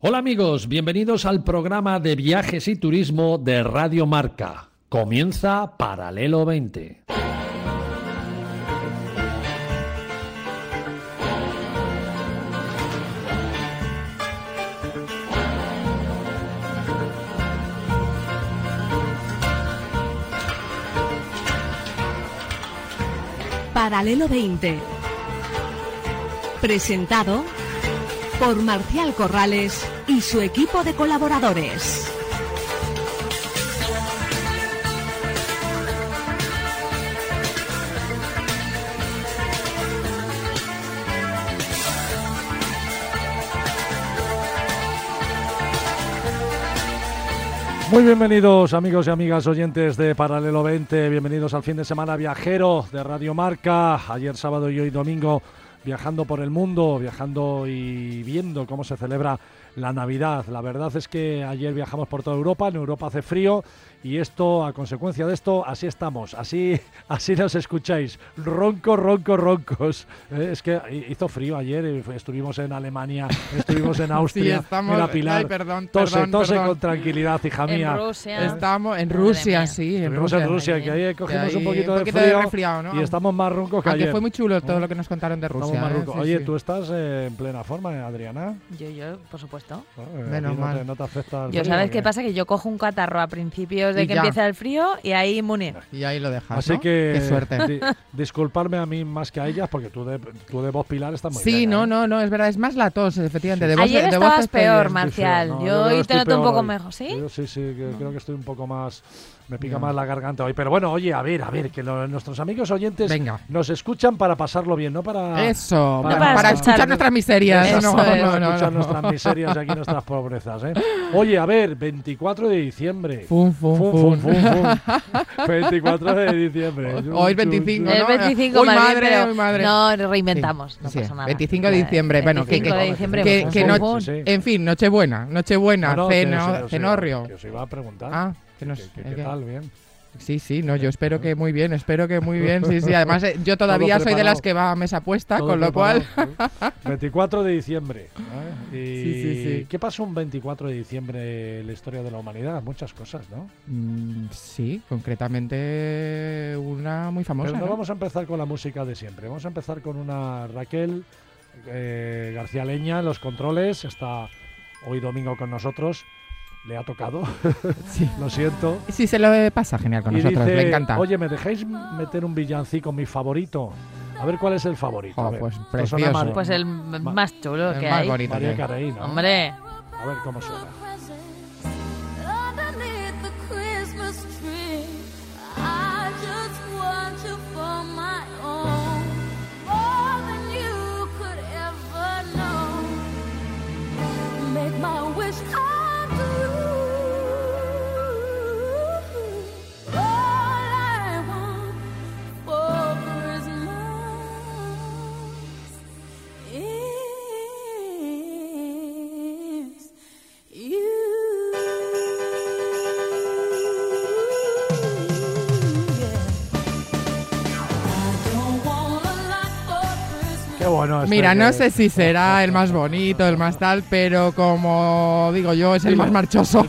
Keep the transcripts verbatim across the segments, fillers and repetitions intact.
Hola amigos, bienvenidos al programa de viajes y turismo de Radio Marca. Comienza Paralelo veinte. Paralelo veinte. Presentado por Marcial Corrales y su equipo de colaboradores. Muy bienvenidos amigos y amigas oyentes de Paralelo veinte, bienvenidos al fin de semana viajero de Radio Marca. Ayer sábado y hoy domingo viajando por el mundo, viajando y viendo cómo se celebra la Navidad. La verdad es que ayer viajamos por toda Europa, en Europa hace frío y esto, a consecuencia de esto, así estamos, así así nos escucháis, roncos, roncos, roncos. Eh, es que hizo frío ayer, estuvimos en Alemania, estuvimos en Austria, sí, estamos, mira Pilar, ay, perdón, tose, perdón, tose perdón. con tranquilidad, hija mía. En Rusia. Estamos en Rusia, sí. En Estuvimos Rusia, en Rusia, que ahí cogimos que ahí un poquito, un poquito de, frío de resfriado, ¿no? y estamos más roncos que Aunque ayer. fue muy chulo todo lo que nos contaron de Rusia. Estamos más ¿eh? roncos. Sí, Oye, sí. tú estás eh, en plena forma, ¿eh, Adriana? Yo, yo, por supuesto. Eh, Menos ¿a ti no mal. te, no te afecta el Yo, frío, ¿sabes o qué pasa? Que yo cojo un catarro a principios de Y que ya. empieza el frío y ahí inmune. Y ahí lo dejas, Así ¿no? que Qué suerte. di- disculparme a mí más que a ellas, porque tú de, tú de voz, Pilar, estás muy Sí, bien. no, ¿eh? no, no, es verdad, es más la tos, efectivamente. De voz, Ayer de voz estabas estoy peor, bien. Mar- Estoy Marcial. feo, no, Yo hoy estoy te noto un peor poco hoy. mejor, ¿sí? Yo sí, sí, que creo que estoy un poco más... Me pica Ya. más la garganta hoy. Pero bueno, oye, a ver, a ver, que lo- nuestros amigos oyentes Venga. nos escuchan para pasarlo bien, no para... Eso, Para- para, para escuchar escuchar- nuestras miserias. Eso no, Para es. no, no, escuchar no. nuestras miserias y aquí nuestras pobrezas, ¿eh? Oye, a ver, veinticuatro de diciembre. Fum, fum, Fum, fum. fum, fum, fum. veinticuatro de diciembre. Hoy veinticinco, El ¿no? veinticinco, Uy, más bien, madre, pero uy, madre. no reinventamos, no Sí, pasa nada. veinticinco de diciembre, bueno, que- veinticinco que- de diciembre, que- fum, que fum, no- fum. sí, sí. En fin, Nochebuena, Nochebuena, No, no, que ceno- os- os- cenorrio. Que os iba a preguntar. Ah, que nos, ¿Qué, qué- ¿el qué qué? tal? Bien. Sí, sí, no, yo espero que muy bien, espero que muy bien, sí, sí. Además, eh, yo todavía Todo soy de las preparado. que va a mesa puesta, Todo con lo cual... preparado, ¿eh? veinticuatro de diciembre. ¿eh? Y Sí, sí, sí. ¿Qué pasó un veinticuatro de diciembre en la historia de la humanidad? Muchas cosas, ¿no? Mm, sí, concretamente una muy famosa. Pero no ¿no? vamos a empezar con la música de siempre. Vamos a empezar con una Raquel eh, García Leña en los controles. Está hoy domingo con nosotros. Le ha tocado. Sí. Lo siento. Sí, se lo pasa genial con Y nosotros, dice, le encanta. oye, ¿me dejáis meter un villancico, mi favorito? A ver cuál es el favorito. Oh, A ver, pues esto precioso. suena Mar- Pues el Ma- más chulo el que más hay. bonito. María que hay. Carey, ¿no? Hombre, A ver cómo suena. Underneath the Christmas tree, I just want you for my own, more than you could ever know. Make my wish come true. All I want for Christmas is you. Qué bueno. este Mira, que- no sé si será el más bonito, el más tal, pero como digo yo, es el más marchoso.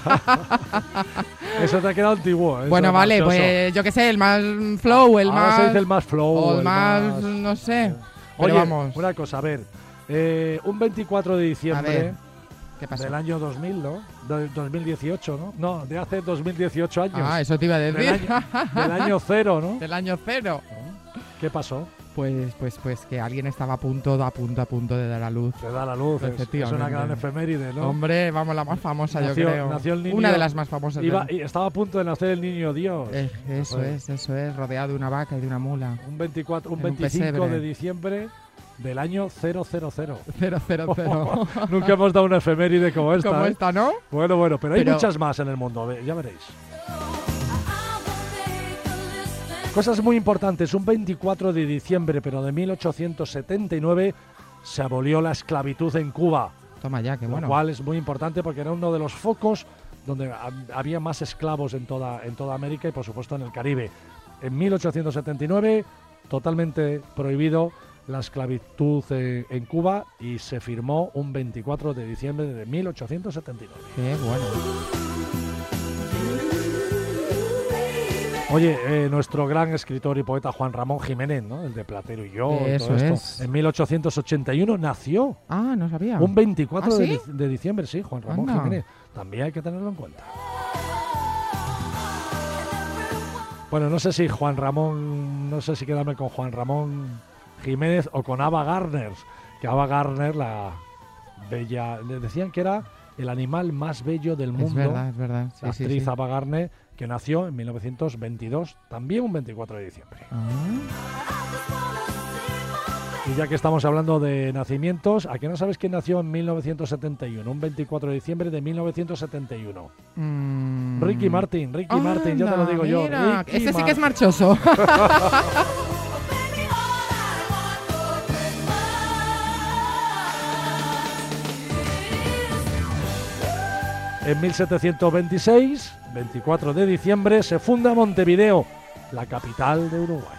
Eso te ha quedado antiguo. ¿eh? Bueno, Eso, vale, marchoso. pues yo qué sé, el más flow, el Ahora más... se dice el más flow. o el el más, más- no sé. Oye, Pero vamos, una cosa, a ver. eh, un veinticuatro de a diciembre ver, ¿qué pasó? del año dos mil, ¿no? De- dos mil dieciocho, ¿no? No, de hace dos mil dieciocho años. Ah, eso te iba a del, decir. año, del año cero, ¿no? Del año cero. ¿Qué pasó? Pues, pues, pues que alguien estaba a punto, a punto, a punto de dar a luz. Te da la luz. Es, es Efectivamente. una gran efeméride, ¿no? Hombre, vamos, la más famosa, Nació- yo creo. nació el niño- Una de las más famosas. Iba- del- y estaba a punto de nacer el niño Dios. Eh, eso Joder. es, eso es, rodeado de una vaca y de una mula. Un veinticuatro, un en un veinticinco pesebre. de diciembre del año cero cero cero. Cero, cero, cero. Nunca hemos dado una efeméride como esta. Como ¿eh? esta, ¿no? Bueno, bueno, pero hay Pero- muchas más en el mundo, ve- ya veréis. Cosas muy importantes. Un veinticuatro de diciembre, pero de mil ochocientos setenta y nueve, se abolió la esclavitud en Cuba. Toma ya, qué Lo bueno. cual es muy importante porque era uno de los focos donde ha- había más esclavos en toda, en toda América y por supuesto en el Caribe. En mil ochocientos setenta y nueve, totalmente prohibido la esclavitud eh, en Cuba y se firmó un veinticuatro de diciembre de mil ochocientos setenta y nueve. Qué bueno. Oye, eh, nuestro gran escritor y poeta Juan Ramón Jiménez, ¿no? El de Platero y yo, y Eso todo esto, es. en mil ochocientos ochenta y uno nació. Ah, no sabía. Un veinticuatro ¿Ah, de, sí? dic- de diciembre, sí, Juan Ramón Anda. Jiménez. También hay que tenerlo en cuenta. Bueno, no sé si Juan Ramón, no sé si quedarme con Juan Ramón Jiménez o con Ava Gardner, que Ava Gardner, la bella, le decían que era el animal más bello del mundo. Es verdad, es verdad. Sí, La sí, actriz sí. Ava Gardner, que nació en mil novecientos veintidós, también un veinticuatro de diciembre. Ah, Y ya que estamos hablando de nacimientos, ¿a qué no sabes quién nació en mil novecientos setenta y uno? Un veinticuatro de diciembre de mil novecientos setenta y uno. mm. Ricky Martin, Ricky Martin, ya te lo Anda, digo yo. mira, Ricky Este sí que es Martin. marchoso. En mil setecientos veintiséis, veinticuatro de diciembre, se funda Montevideo, la capital de Uruguay.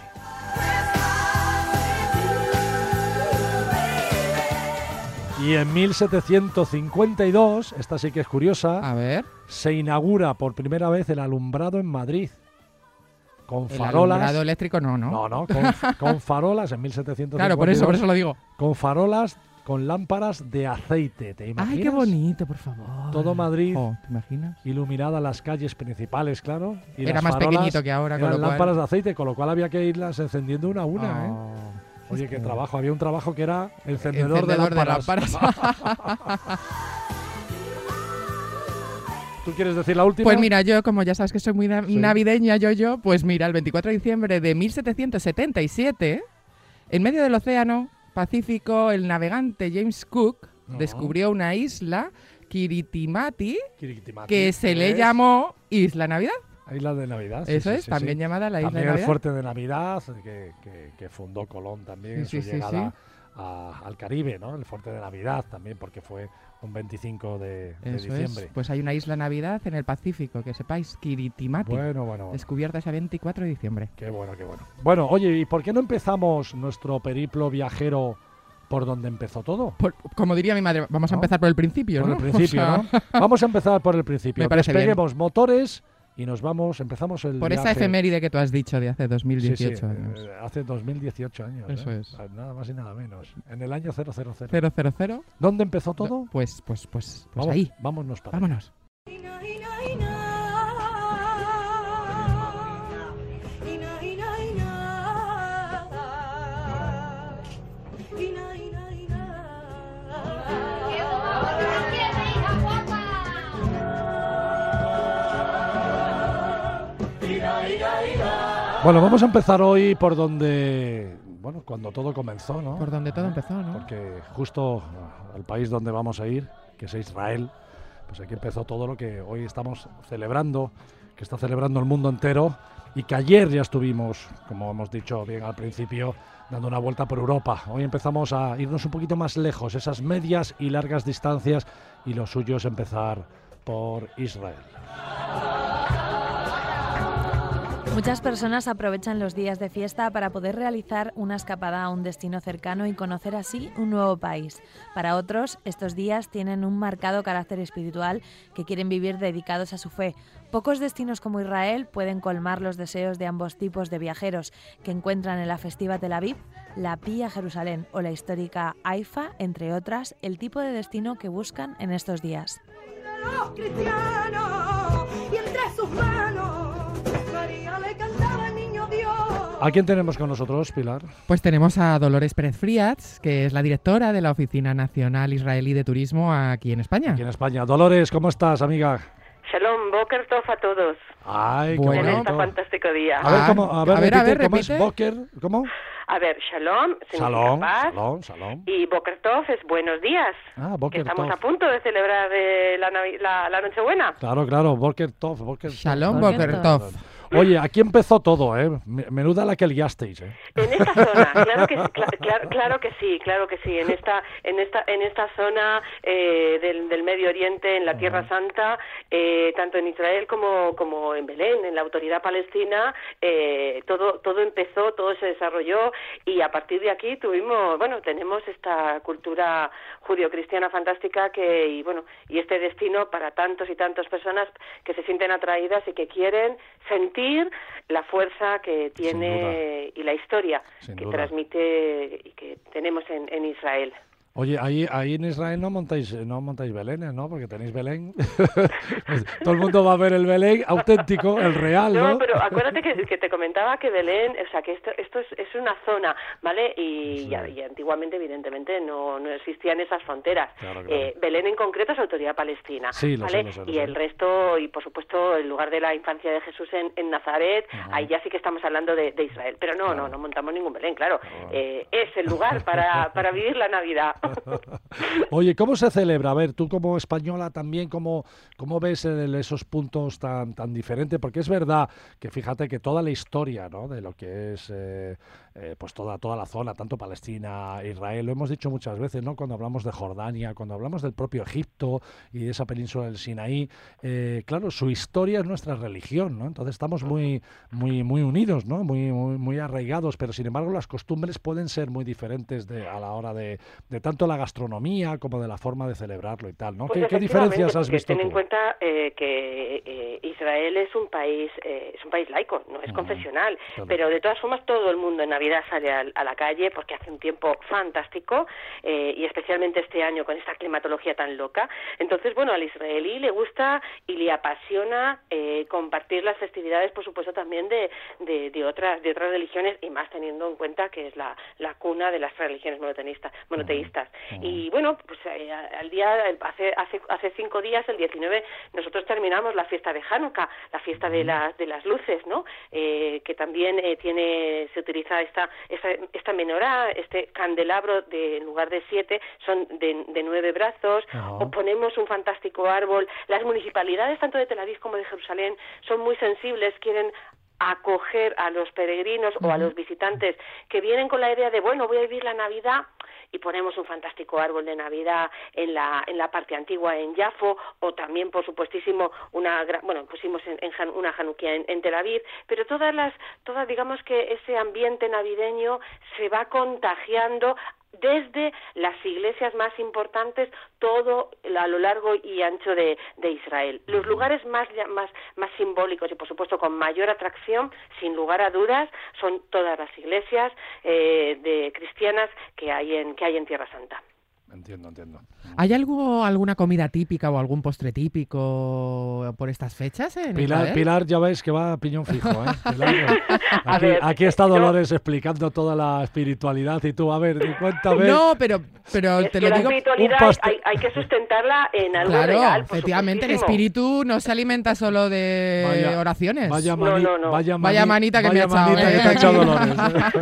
Y en mil setecientos cincuenta y dos, esta sí que es curiosa, A ver. se inaugura por primera vez el alumbrado en Madrid. Con El farolas. alumbrado eléctrico no, ¿no? No, no, con, con farolas en mil setecientos cincuenta y dos. Claro, por eso, por eso lo digo. Con farolas, con lámparas de aceite. ¿Te imaginas? Ay, qué bonito, por favor. Todo Madrid. Oh, ¿te imaginas? Iluminada las calles principales, claro. Y Era las más farolas pequeñito que ahora, con eran lo cual- lámparas de aceite, con lo cual había que irlas encendiendo una a una, ¿eh? Oh, Oye, es qué que- trabajo. Había un trabajo que era encendedor, Encendedor de de lámparas. lámparas. ¿Tú quieres decir la última? Pues mira, yo como ya sabes que soy muy na- Sí. navideña, yo, yo, pues mira, el veinticuatro de diciembre de mil setecientos setenta y siete, en medio del océano Pacífico, el navegante James Cook No. descubrió una isla, Kiritimati, Kirikitimati, que se le ¿ves? llamó Isla Navidad. Isla de Navidad. sí, Eso sí, es, sí, también sí. llamada la Isla También de el Navidad. fuerte de Navidad, que, que- que fundó Colón también en Sí, su sí, sí, llegada sí. a- al Caribe, ¿no? El fuerte de Navidad también, porque fue un veinticinco de, de Eso diciembre. es, pues hay una Isla Navidad en el Pacífico, que sepáis, Kiritimati, Bueno, bueno, bueno. descubierta ese veinticuatro de diciembre. Qué bueno, qué bueno. Bueno, oye, ¿y por qué no empezamos nuestro periplo viajero por donde empezó todo? Por- como diría mi madre, vamos a ¿No? empezar por el principio, Por ¿no? el principio, O sea, ¿no? Vamos a empezar por el principio. Me parece bien. Despeguemos motores y nos vamos, empezamos el Por esa viaje. efeméride que tú has dicho de hace dos mil Sí, sí, dieciocho eh, años. hace dos mil dieciocho años. Eso ¿eh? es. Nada más y nada menos. En el año cero cero cero. ¿Cero, cero, cero? ¿Dónde empezó todo? Pues, pues, pues, pues Vamos, ahí. Vámonos para allá. Vámonos. Bueno, vamos a empezar hoy por donde, bueno, cuando todo comenzó, ¿no? Por donde todo empezó, ¿no? Porque justo al país donde vamos a ir, que es Israel, pues aquí empezó todo lo que hoy estamos celebrando, que está celebrando el mundo entero, y que ayer ya estuvimos, como hemos dicho bien al principio, dando una vuelta por Europa. Hoy empezamos a irnos un poquito más lejos, esas medias y largas distancias, y lo suyo es empezar por Israel. Muchas personas aprovechan los días de fiesta para poder realizar una escapada a un destino cercano y conocer así un nuevo país. Para otros, estos días tienen un marcado carácter espiritual que quieren vivir dedicados a su fe. Pocos destinos como Israel pueden colmar los deseos de ambos tipos de viajeros que encuentran en la festiva Tel Aviv, la Pía Jerusalén o la histórica Haifa, entre otras, el tipo de destino que buscan en estos días. Los cristianos y entre sus manos María le cantaba al niño Dios. ¿A quién tenemos con nosotros, Pilar? Pues tenemos a Dolores Pérez Friats, que es la directora de la Oficina Nacional Israelí de Turismo aquí en España. Aquí en España. Dolores, ¿cómo estás, amiga? Shalom, Boker Tov a todos Ay, qué Bueno. en bonito. este fantástico día. A ver, Ah, ¿cómo? A ver, a ver, a repite, ver, ¿cómo es repite. Boker? ¿Cómo? A ver, Shalom significa Salón, paz salón, salón. y Boker Tov es buenos días. Ah, Que Boker estamos Tov. a punto de celebrar eh, la, Navi- la, la Nochebuena. Claro, claro, Boker Tov, Boker Tov. Shalom, Boker Boker Tov. Tov. Oye, aquí empezó todo, ¿eh? Menuda la que liasteis, ¿eh? En esta zona, claro que, cl- claro, claro que sí, claro que sí. En esta, en esta, en esta zona eh, del, del Medio Oriente, en la Tierra Santa, eh, tanto en Israel como, como en Belén, en la Autoridad Palestina, eh, todo, todo empezó, todo se desarrolló y a partir de aquí tuvimos, bueno, tenemos esta cultura judio-cristiana fantástica que, y bueno, y este destino para tantos y tantas personas que se sienten atraídas y que quieren sentir la fuerza que tiene y la historia Sin que duda. transmite y que tenemos en, en Israel. Oye, ahí, ahí en Israel no montáis, no montáis Belenes, ¿no? Porque tenéis Belén. Todo el mundo va a ver el Belén auténtico, el real, ¿no? No, pero acuérdate que, que te comentaba que Belén, o sea, que esto, esto es, es una zona, ¿vale? Y, Sí. y, y antiguamente, evidentemente, no, no existían esas fronteras. Claro, claro. Eh, Belén en concreto es Autoridad Palestina, Sí, lo sé, ¿vale? lo sé, lo y sé. el resto, y por supuesto, el lugar de la infancia de Jesús en, en Nazaret, Ajá. ahí ya sí que estamos hablando de, de Israel. Pero no, Claro. no, no montamos ningún Belén, claro. Claro. Eh, es el lugar para, para vivir la Navidad. Oye, ¿cómo se celebra? A ver, tú como española también, ¿cómo, cómo ves el- esos puntos tan, tan diferentes? Porque es verdad que fíjate que toda la historia, ¿no? De lo que es eh, eh, pues toda, toda la zona, tanto Palestina, Israel, lo hemos dicho muchas veces, ¿no? Cuando hablamos de Jordania, cuando hablamos del propio Egipto y de esa península del Sinaí, eh, claro, su historia es nuestra religión, ¿no? Entonces estamos muy, muy, muy unidos, ¿no? Muy, muy, muy arraigados, pero sin embargo las costumbres pueden ser muy diferentes de, a la hora de, de tanto la gastronomía como de la forma de celebrarlo y tal, ¿no? Pues ¿Qué, qué efectivamente, diferencias has porque visto ten en tú? cuenta eh, que eh, Israel es un país eh, es un país laico, no es Ujú, confesional, claro. pero de todas formas todo el mundo en Navidad sale a, a la calle porque hace un tiempo fantástico eh, y especialmente este año con esta climatología tan loca. Entonces, bueno, al israelí le gusta y le apasiona eh, compartir las festividades, por supuesto, también de, de, de otras de otras religiones y más teniendo en cuenta que es la, la cuna de las religiones monoteístas. monoteístas. Ujú. Y bueno, pues eh, al día, hace, hace, hace cinco días, el diecinueve, nosotros terminamos la fiesta de Hanukkah, la fiesta de las, de las luces, ¿no? Eh, que también eh, tiene, se utiliza esta, esta, esta menorá, este candelabro de, en lugar de siete, son de, de nueve brazos, Ajá. o ponemos un fantástico árbol. Las municipalidades, tanto de Tel Aviv como de Jerusalén, son muy sensibles, quieren acoger a los peregrinos o a los visitantes que vienen con la idea de, bueno, voy a vivir la Navidad, y ponemos un fantástico árbol de Navidad en la en la parte antigua en Yafo, o también, por supuestísimo, una gra- bueno, pusimos en, en Han- una Hanukkah en, en Tel Aviv, pero todas las todas digamos que ese ambiente navideño se va contagiando desde las iglesias más importantes todo a lo largo y ancho de, de Israel. Los lugares más, más, más simbólicos y, por supuesto, con mayor atracción, sin lugar a dudas, son todas las iglesias eh, de cristianas que hay en que hay en Tierra Santa. Entiendo, entiendo. ¿Hay algo, alguna comida típica o algún postre típico por estas fechas en Pilar, Israel? Pilar, ya veis que va a piñón fijo, ¿eh? Pilar, A aquí, ver, aquí está yo- Dolores explicando toda la espiritualidad y tú, a ver, di- cuéntame. No, pero, pero Es te que lo la digo... espiritualidad un pastel- hay, hay que sustentarla en algo Claro, real, por efectivamente, el supuestísimo. espíritu no se alimenta solo de Vaya- oraciones. Vaya, No, mani- no, no. vaya, Vaya mani- manita que me vaya ha echado, manita ¿eh? que te ha echado Dolores.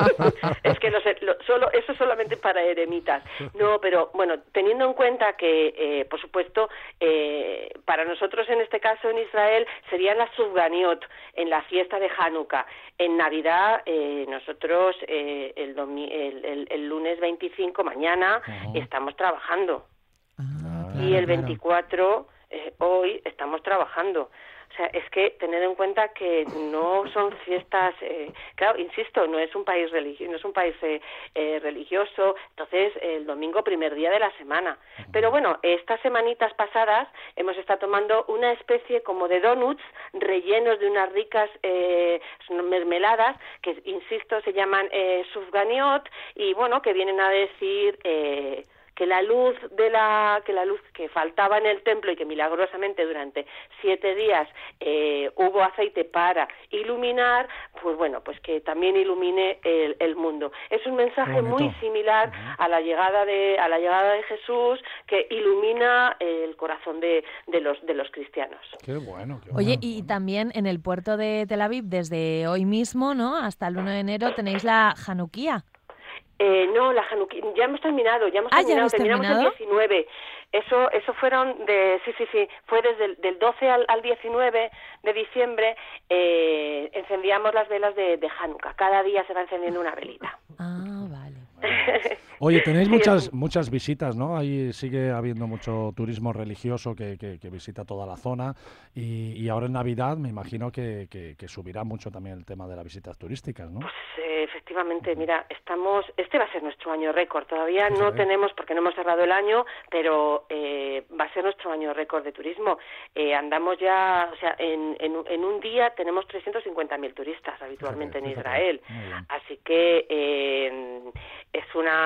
Es que los- lo- solo, eso solamente para eremitas. No, pero bueno, teniendo en cuenta que, eh, por supuesto, eh, para nosotros en este caso en Israel serían las subganiot en la fiesta de Hanukkah. En Navidad, eh, nosotros eh, el, domi- el, el- el lunes veinticinco, mañana, Ajá. estamos trabajando. Ah, Y claro, el claro. veinticuatro, eh, hoy, estamos trabajando. O sea, es que tener en cuenta que no son fiestas, eh, claro, insisto, no es un país religioso, no es un país eh, eh, religioso, entonces el domingo primer día de la semana. Pero bueno, estas semanitas pasadas hemos estado tomando una especie como de donuts rellenos de unas ricas eh, mermeladas que, insisto, se llaman eh, sufganiot y bueno, que vienen a decir... Eh, que la luz de la que la luz que faltaba en el templo y que milagrosamente durante siete días eh, hubo aceite para iluminar, pues bueno, pues que también ilumine el, el mundo. Es un mensaje Qué bonito. muy similar a la llegada de a la llegada de Jesús, que ilumina el corazón de, de los de los cristianos. Qué bueno, qué Oye, bueno. y también en el puerto de Tel Aviv, desde hoy mismo, ¿no? Hasta el uno de enero tenéis la Hanukkah. Eh, no, la Hanukkah, ya hemos terminado, ya hemos Ah, ¿ya terminado, habéis terminamos terminado? el diecinueve. Eso, eso fueron de, sí, sí, sí, fue desde el del doce al, al diecinueve de diciembre, eh, encendíamos las velas de, de Hanukkah. Cada día se va encendiendo una velita. Ah, vale. Oye, tenéis Sí, muchas es- muchas visitas, ¿no? Ahí sigue habiendo mucho turismo religioso que, que, que visita toda la zona y, y ahora en Navidad me imagino que, que, que subirá mucho también el tema de las visitas turísticas, ¿no? Pues eh, efectivamente, mira, estamos, este va a ser nuestro año récord. Todavía no Fíjate. tenemos, porque no hemos cerrado el año, pero eh, va a ser nuestro año récord de turismo. Eh, andamos ya, o sea, en, en, un- en un día tenemos trescientos cincuenta mil turistas habitualmente Fíjate, en fíjate. Israel. Muy bien. Así que eh, es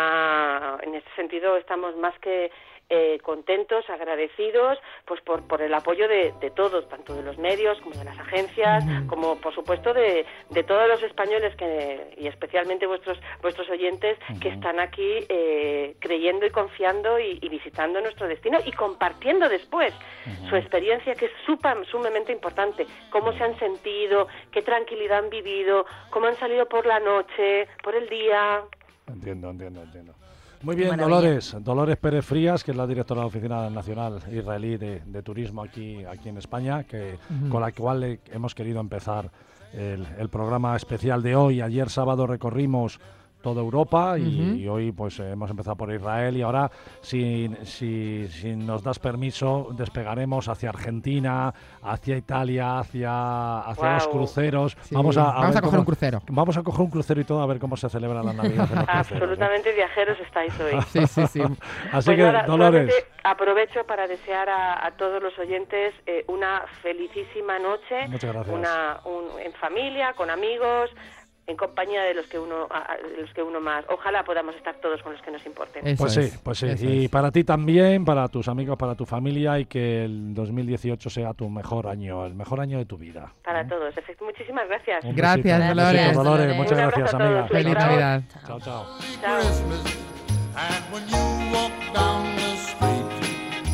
una, en ese sentido estamos más que eh, contentos, agradecidos, pues por, por el apoyo de, de todos, tanto de los medios como de las agencias, como por supuesto de, de todos los españoles que, y especialmente vuestros vuestros oyentes que están aquí eh, creyendo y confiando y, y visitando nuestro destino y compartiendo después su experiencia, que es supa- sumamente importante, cómo se han sentido, qué tranquilidad han vivido, cómo han salido por la noche, por el día. Entiendo, entiendo, entiendo. Muy Qué bien, maravilla. Dolores. Dolores Pérez Frías, que es la directora de la Oficina Nacional Israelí de, de Turismo aquí, aquí en España, que, con la cual eh, hemos querido empezar el, el programa especial de hoy. Ayer sábado recorrimos toda Europa y, Ujú. y hoy pues eh, hemos empezado por Israel y ahora, si, si, si nos das permiso, despegaremos hacia Argentina, hacia Italia, hacia, hacia los Guau. cruceros. Sí, Vamos a, a vamos ver a coger cómo- un crucero. Vamos a coger un crucero y todo a ver cómo se celebra la Navidad en los cruceros, ¿eh? Absolutamente viajeros estáis hoy. Sí, sí, sí. Así Pues que, nada, Dolores, solamente aprovecho para desear a, a todos los oyentes eh, una felicísima noche, Muchas gracias. una un- en familia, con amigos, en compañía de los que uno a- a- de los que uno más. Ojalá podamos estar todos con los que nos importen. Eso pues es, sí, pues sí. eso Y es. para ti también, para tus amigos, para tu familia y que el dos mil dieciocho sea tu mejor año, el mejor año de tu vida. Para ¿eh? todos. Efect- Muchísimas gracias. Un Gracias, besito, un Dolores. besito, Dolores. Dolores. Muchas Un abrazo gracias, a todos. amiga. Feliz Chao. Navidad. Chao, chao. Chao. Christmas. And when you walk down the street,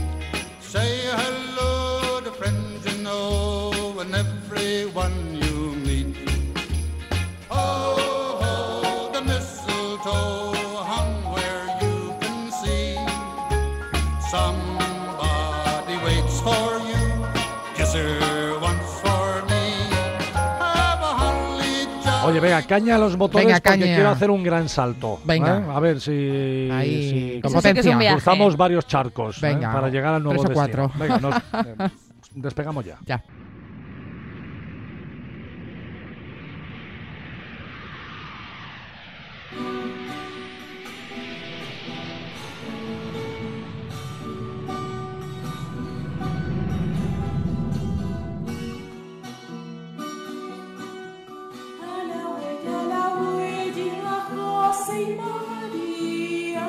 say hello to friends you know and everyone you meet. Oh, oh, the mistletoe hung where you can see. Somebody waits for you. Kiss her once for me. Have a holly jolly. Oye, venga, caña a los motores Venga, porque caña. quiero hacer un gran salto. Venga. ¿eh? A ver si, Ahí, si con Eso sí que es un potencia. viaje. cruzamos varios charcos ¿eh? Venga, para llegar al nuevo tres o destino. cuatro. Venga, nos, eh, despegamos ya. Ya. A la huella, a la huella, José y María,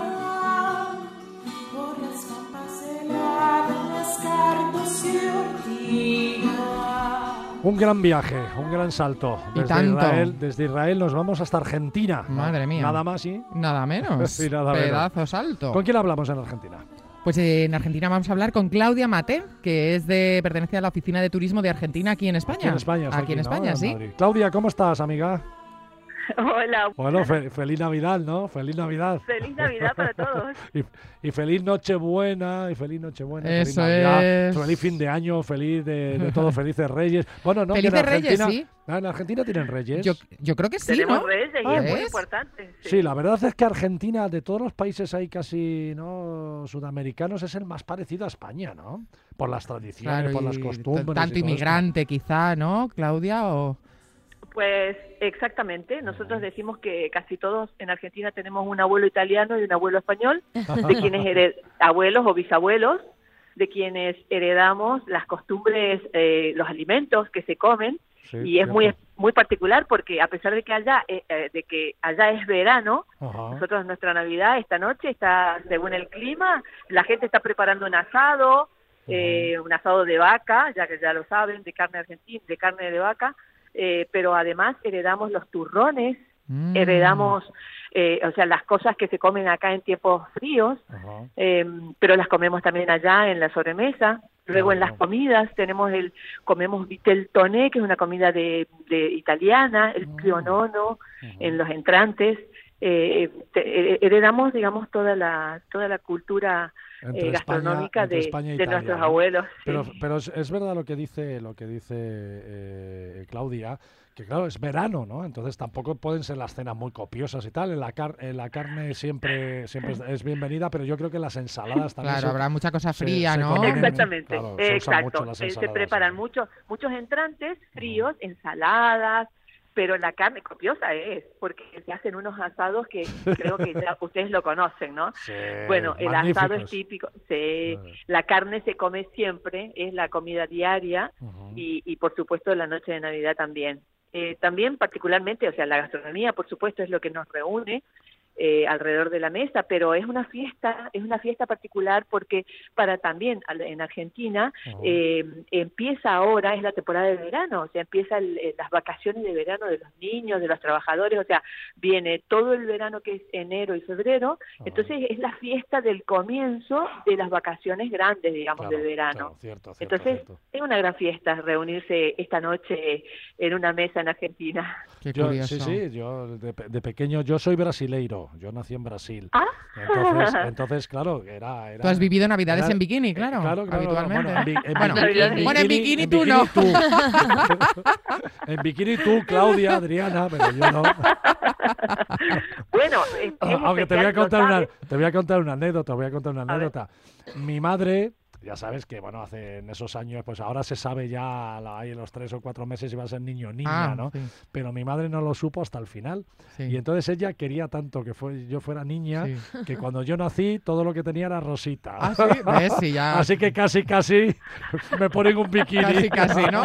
por las papas heladas, cardos y ortigas. Un gran viaje, un gran salto. Y Desde tanto. Israel, desde Israel nos vamos hasta Argentina. Madre mía. Nada más y... Nada menos. Sí, nada menos. Pedazo salto. ¿Con quién hablamos en Argentina? Pues eh, en Argentina vamos a hablar con Claudia Mate, que es de pertenece a la Oficina de Turismo de Argentina aquí en España. Aquí en España. está Aquí en ¿no? España, En sí. Madrid. Claudia, ¿cómo estás, amiga? Hola, Bueno, fe- feliz Navidad, ¿no? Feliz Navidad. feliz Navidad para todos. Y, y feliz Nochebuena, y feliz Nochebuena, feliz Eso Navidad, es. feliz fin de año, feliz de, de todo, felices Reyes. Bueno, no, que Felices en Reyes, Argentina, sí. ah, en Argentina tienen Reyes. Yo, yo creo que sí, Tenemos ¿no? reyes y Ah, es muy ¿ves? importante. Sí. Sí, la verdad es que Argentina, de todos los países ahí casi no sudamericanos, es el más parecido a España, ¿no? Por las tradiciones, Claro, por las y costumbres. t- y tanto todo esto. inmigrante quizá, ¿no, Claudia? O... Pues exactamente, nosotros decimos que casi todos en Argentina tenemos un abuelo italiano y un abuelo español, de quienes hered abuelos o bisabuelos, de quienes heredamos las costumbres, eh, los alimentos que se comen, Sí, y es cierto. muy muy particular porque a pesar de que allá eh, eh, de que allá es verano, Ajá. nosotros nuestra Navidad esta noche está según el clima, la gente está preparando un asado, eh, un asado de vaca, ya que ya lo saben, de carne argentina, de carne de vaca, eh, pero además heredamos los turrones, Mm. heredamos, eh, o sea, las cosas que se comen acá en tiempos fríos, Ajá. eh, pero las comemos también allá en la sobremesa. Luego en Claro. las comidas tenemos el, comemos vitel toné, que es una comida de, de italiana, el Mm. pionono Ujú. en los entrantes, eh, te- heredamos, digamos, toda la toda la cultura Entre eh, gastronómica España- entre de, España e de Italia, nuestros ¿no? abuelos. Pero, sí. pero es, es verdad lo que dice lo que dice eh, Claudia, que claro, es verano, ¿no? Entonces tampoco pueden ser las cenas muy copiosas y tal. En la, car en la carne siempre siempre es, es bienvenida, pero yo creo que las ensaladas también Claro, se- habrá mucha cosa se- fría, se ¿no? convienen, Exactamente, claro, se usan exacto. mucho las Eh, se ensaladas, preparan sí. muchos muchos entrantes fríos, ensaladas, pero la carne copiosa es, porque se hacen unos asados que creo que ya ustedes lo conocen, ¿no? Sí, Bueno, el asado es magníficos. típico, sí, Sí. la carne se come siempre, es la comida diaria Ujú. y, y por supuesto la noche de Navidad también. Eh, también particularmente, o sea, la gastronomía por supuesto es lo que nos reúne eh, alrededor de la mesa, pero es una fiesta, es una fiesta particular porque para también al- en Argentina Ujú. eh, empieza ahora, es la temporada de verano, o sea, empiezan las vacaciones de verano de los niños, de los trabajadores, o sea, viene todo el verano que es enero y febrero, Ajá. entonces es la fiesta del comienzo de las vacaciones grandes, digamos, Claro, del verano. claro, cierto, cierto, Entonces, cierto. es una gran fiesta reunirse esta noche en una mesa en Argentina. Qué Yo, curioso. sí, sí, yo de, pe- de pequeño, yo soy brasileiro, yo nací en Brasil. Ah. Entonces, entonces claro, era... era Tú has vivido Navidades era- en bikini, eh, claro, claro, claro, habitualmente. Bueno, en, bi- en Bueno, bikini, bueno, en bikini tú en no. tú. En bikini tú, Claudia, Adriana, pero yo no. Bueno, es, es Aunque te voy a especial, ¿lo contar una, sabes? te voy a contar una anécdota, voy a contar una A ver. anécdota. Mi madre, ya sabes que bueno, hace en esos años, pues ahora se sabe ya la- ahí en los tres o cuatro meses si va a ser niño o niña, Ah, ¿no? sí, Pero mi madre no lo supo hasta el final. sí, Y entonces ella quería tanto que fue, yo fuera niña, sí. que cuando yo nací todo lo que tenía era rosita. Ah, sí, ves, sí, ya. Así que casi, casi me ponen un bikini. Casi, casi, ¿no?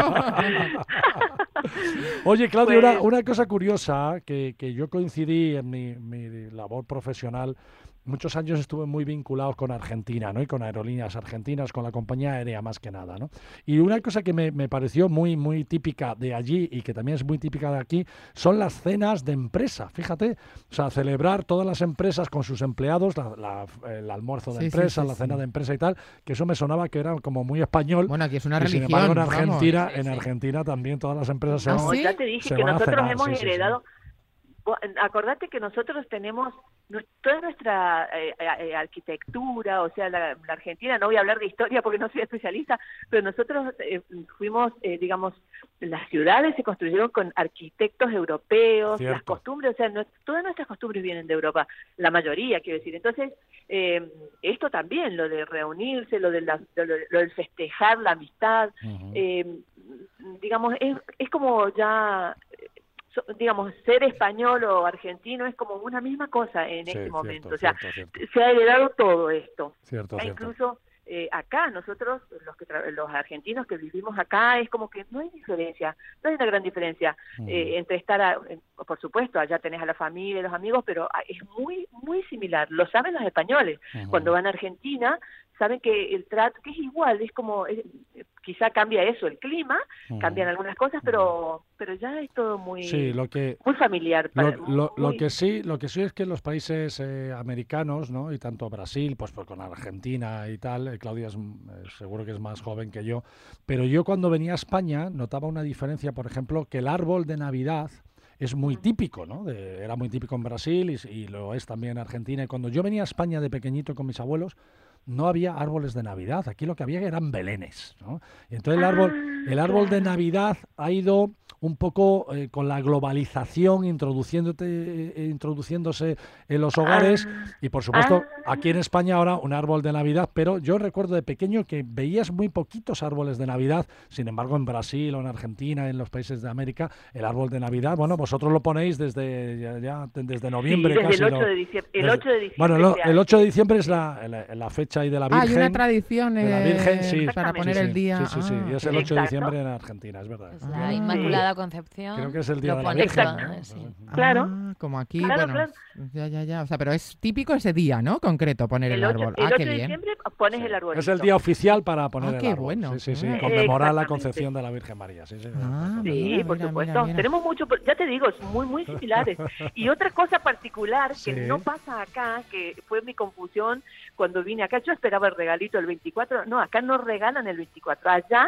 Oye, Claudia, Pues- una, una cosa curiosa que, que yo coincidí en mi, mi labor profesional. Muchos años estuve muy vinculado con Argentina, ¿no? Y con aerolíneas argentinas, con la compañía aérea más que nada, ¿no? Y una cosa que me, me pareció muy, muy típica de allí y que también es muy típica de aquí son las cenas de empresa, fíjate. O sea, celebrar todas las empresas con sus empleados, la- la- el almuerzo de Sí, sí, empresa, sí, la sí. cena de empresa y tal, que eso me sonaba que era como muy español. Bueno, aquí es una y sin religión. embargo, en vamos. Argentina, en Argentina también todas las empresas se ¿Ah, van, No, sí? ya te dije se que van a nosotros cenar, hemos sí, sí, sí. heredado. Vos, acordate que nosotros tenemos nu- toda nuestra eh, eh, arquitectura, o sea, la, la Argentina, no voy a hablar de historia porque no soy especialista, pero nosotros eh, fuimos, eh, digamos, las ciudades se construyeron con arquitectos europeos, Cierto. las costumbres, o sea, no- todas nuestras costumbres vienen de Europa, la mayoría, quiero decir. Entonces, eh, esto también, lo de reunirse, lo de, la, lo, de- lo del festejar la amistad, Ujú. eh, digamos, es, es como ya, eh, so- digamos, ser español o argentino es como una misma cosa en Sí, este cierto, momento. O sea, cierto, cierto. se ha heredado todo esto. Cierto, E cierto. incluso eh, acá, nosotros, los que tra- los argentinos que vivimos acá, es como que no hay diferencia, no hay una gran diferencia Ujú. eh, entre estar, a- en- por supuesto, allá tenés a la familia, los amigos, pero ah, es muy, muy similar. Lo saben los españoles. Ujú. Cuando van a Argentina, saben que el trato, que es igual, es como, eh, quizá cambia eso, el clima, Ujú. cambian algunas cosas, pero pero ya es todo muy, Sí, lo que muy familiar. Lo, para- lo- lo muy- que sí, lo que sí es que los países eh, americanos, ¿no? Y tanto Brasil, pues, pues con Argentina y tal, eh, Claudia es, mm, eh, seguro que es más joven que yo, pero yo cuando venía a España notaba una diferencia, por ejemplo, que el árbol de Navidad es muy típico, ¿no? De- era muy típico en Brasil y, s- y lo es también en Argentina. Y cuando yo venía a España de pequeñito con mis abuelos, no había árboles de Navidad. Aquí lo que había eran belenes, ¿no? Y entonces el árbol, Ah, el árbol de claro. Navidad ha ido un poco eh, con la globalización introduciéndote, eh, introduciéndose en los hogares Ah, y por supuesto ah. aquí en España ahora un árbol de Navidad, pero yo recuerdo de pequeño que veías muy poquitos árboles de Navidad, sin embargo en Brasil o en Argentina, en los países de América, el árbol de Navidad, bueno, vosotros lo ponéis desde ya, ya desde noviembre sí, desde casi. el ocho lo- de diciembre. El desde- ocho de diciembre bueno, lo- se el ocho de hace. diciembre es la, la, la fecha ahí de la Ah, Virgen. hay una tradición de la Virgen, eh, sí, para sí, poner sí, el sí, día. Sí, sí, sí, Ah, y es qué el bien. ocho de Exacto. diciembre en Argentina, es verdad. Es Ah. la Inmaculada Concepción. Creo que es el día lo de la pone Virgen. todo, ¿no? eh, sí. Claro. Ah, como aquí, Claro, bueno, claro. ya, ya, ya. O sea, pero es típico ese día, ¿no? Concreto, poner el, El ocho, árbol. el Ah, ocho qué de bien. diciembre pones Sí. el árbol. Es el día oficial para poner Ah, el qué árbol. bueno. Sí, sí, sí. Eh, Conmemorar la exactamente. concepción de la Virgen María. Sí, sí. Ah, Sí, Mira, por mira, supuesto. mira, mira. Tenemos mucho, ya te digo, es muy, muy similares. Y otra cosa particular que Sí. no pasa acá, que fue mi confusión cuando vine acá, yo esperaba el regalito el veinticuatro, no, acá no regalan el veinticuatro, allá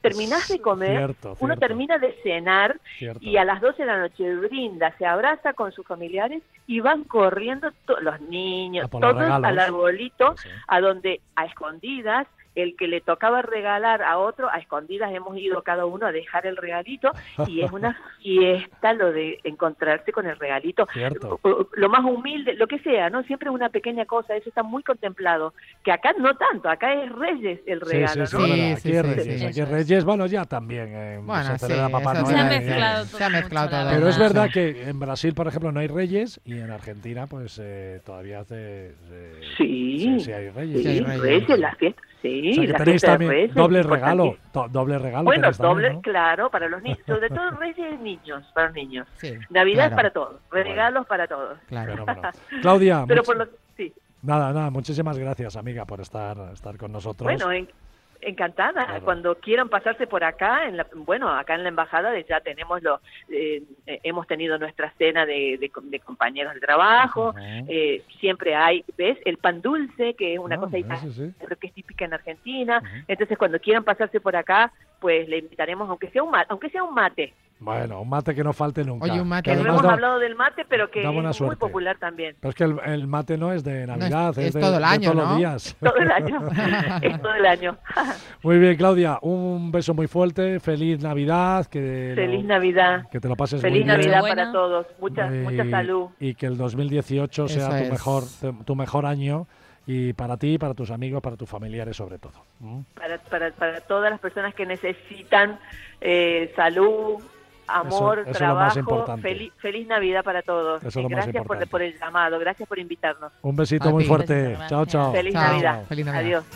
terminás de comer, Cierto, uno cierto. termina de cenar Cierto. y a las doce de la noche brinda, se abraza con sus familiares y van corriendo to- los niños, A por los todos regalos. al arbolito, Sí. a donde a escondidas, el que le tocaba regalar a otro, a escondidas hemos ido cada uno a dejar el regalito y es una fiesta lo de encontrarse con el regalito. Cierto. O- o- Lo más humilde, lo que sea, ¿no? Siempre una pequeña cosa, eso está muy contemplado. Que acá no tanto, acá es Reyes el Sí, regalo, sí, sí, ¿no? es verdad. Sí, Aquí sí, es sí, Reyes, sí. aquí es Eso es. Reyes, bueno, ya también eh, Bueno, se sí, celebra Papá eso Noel. Se ha sí. eh, mezclado Se todo ha mezclado mucho, la todo. Pero es Sí. verdad que en Brasil, por ejemplo, no hay reyes y en Argentina, pues eh, todavía hace. eh, Sí, sí, sí hay reyes. Sí, hay sí, reyes. Reyes, la fiesta, sí, O sea que la tenéis fiesta de también Reyes es doble importante. regalo. to- doble regalo. Bueno, tenéis también, doble, ¿no? claro, para los niños, sobre todo Reyes niños, para los niños. Sí, Navidad claro, para todos, regalos para todos. claro. Fenómeno. Claudia, Pero much- por lo sí, nada, nada, muchísimas gracias, amiga, por estar, estar con nosotros. bueno, en- encantada. Claro. Cuando quieran pasarse por acá, en la, bueno, acá en la embajada de- ya tenemos lo, eh, eh, hemos tenido nuestra cena de, de, de compañeros de trabajo. Ujú. eh, siempre hay, ¿ves? El pan dulce, que es una Ah, cosa sí, italiana, sí, sí. creo que es típica en Argentina. Ujú. Entonces, cuando quieran pasarse por acá, pues le invitaremos, aunque sea un mate, aunque sea un mate. Bueno, un mate que no falte nunca. Oye, un mate Que Que no además hemos da- hablado del mate, pero que da es buena muy suerte. popular también. Pero es que el, el mate no es de No es- Navidad, es, es de, todo el de año, todos ¿no? los días. Todo el año. Es todo el año. Muy bien, Claudia, un beso muy fuerte, feliz Navidad, que, Feliz lo- Navidad. que te lo pases Feliz muy bien. Navidad Enhorabuena. para todos. Mucha, Y- mucha salud. Y que el dos mil dieciocho sea Eso tu es. mejor, tu mejor año, y para ti, para tus amigos, para tus familiares sobre todo. ¿Mm? Para, para, para todas las personas que necesitan eh, salud, amor, Eso- eso es lo más trabajo. importante. Feliz, feliz Navidad para todos. Eso es lo más Gracias por, importante. por el llamado. Gracias por invitarnos. Un besito A muy ti. fuerte. Besito, Chao, gracias. chao. Feliz Chao. Navidad. Feliz Navidad. Adiós.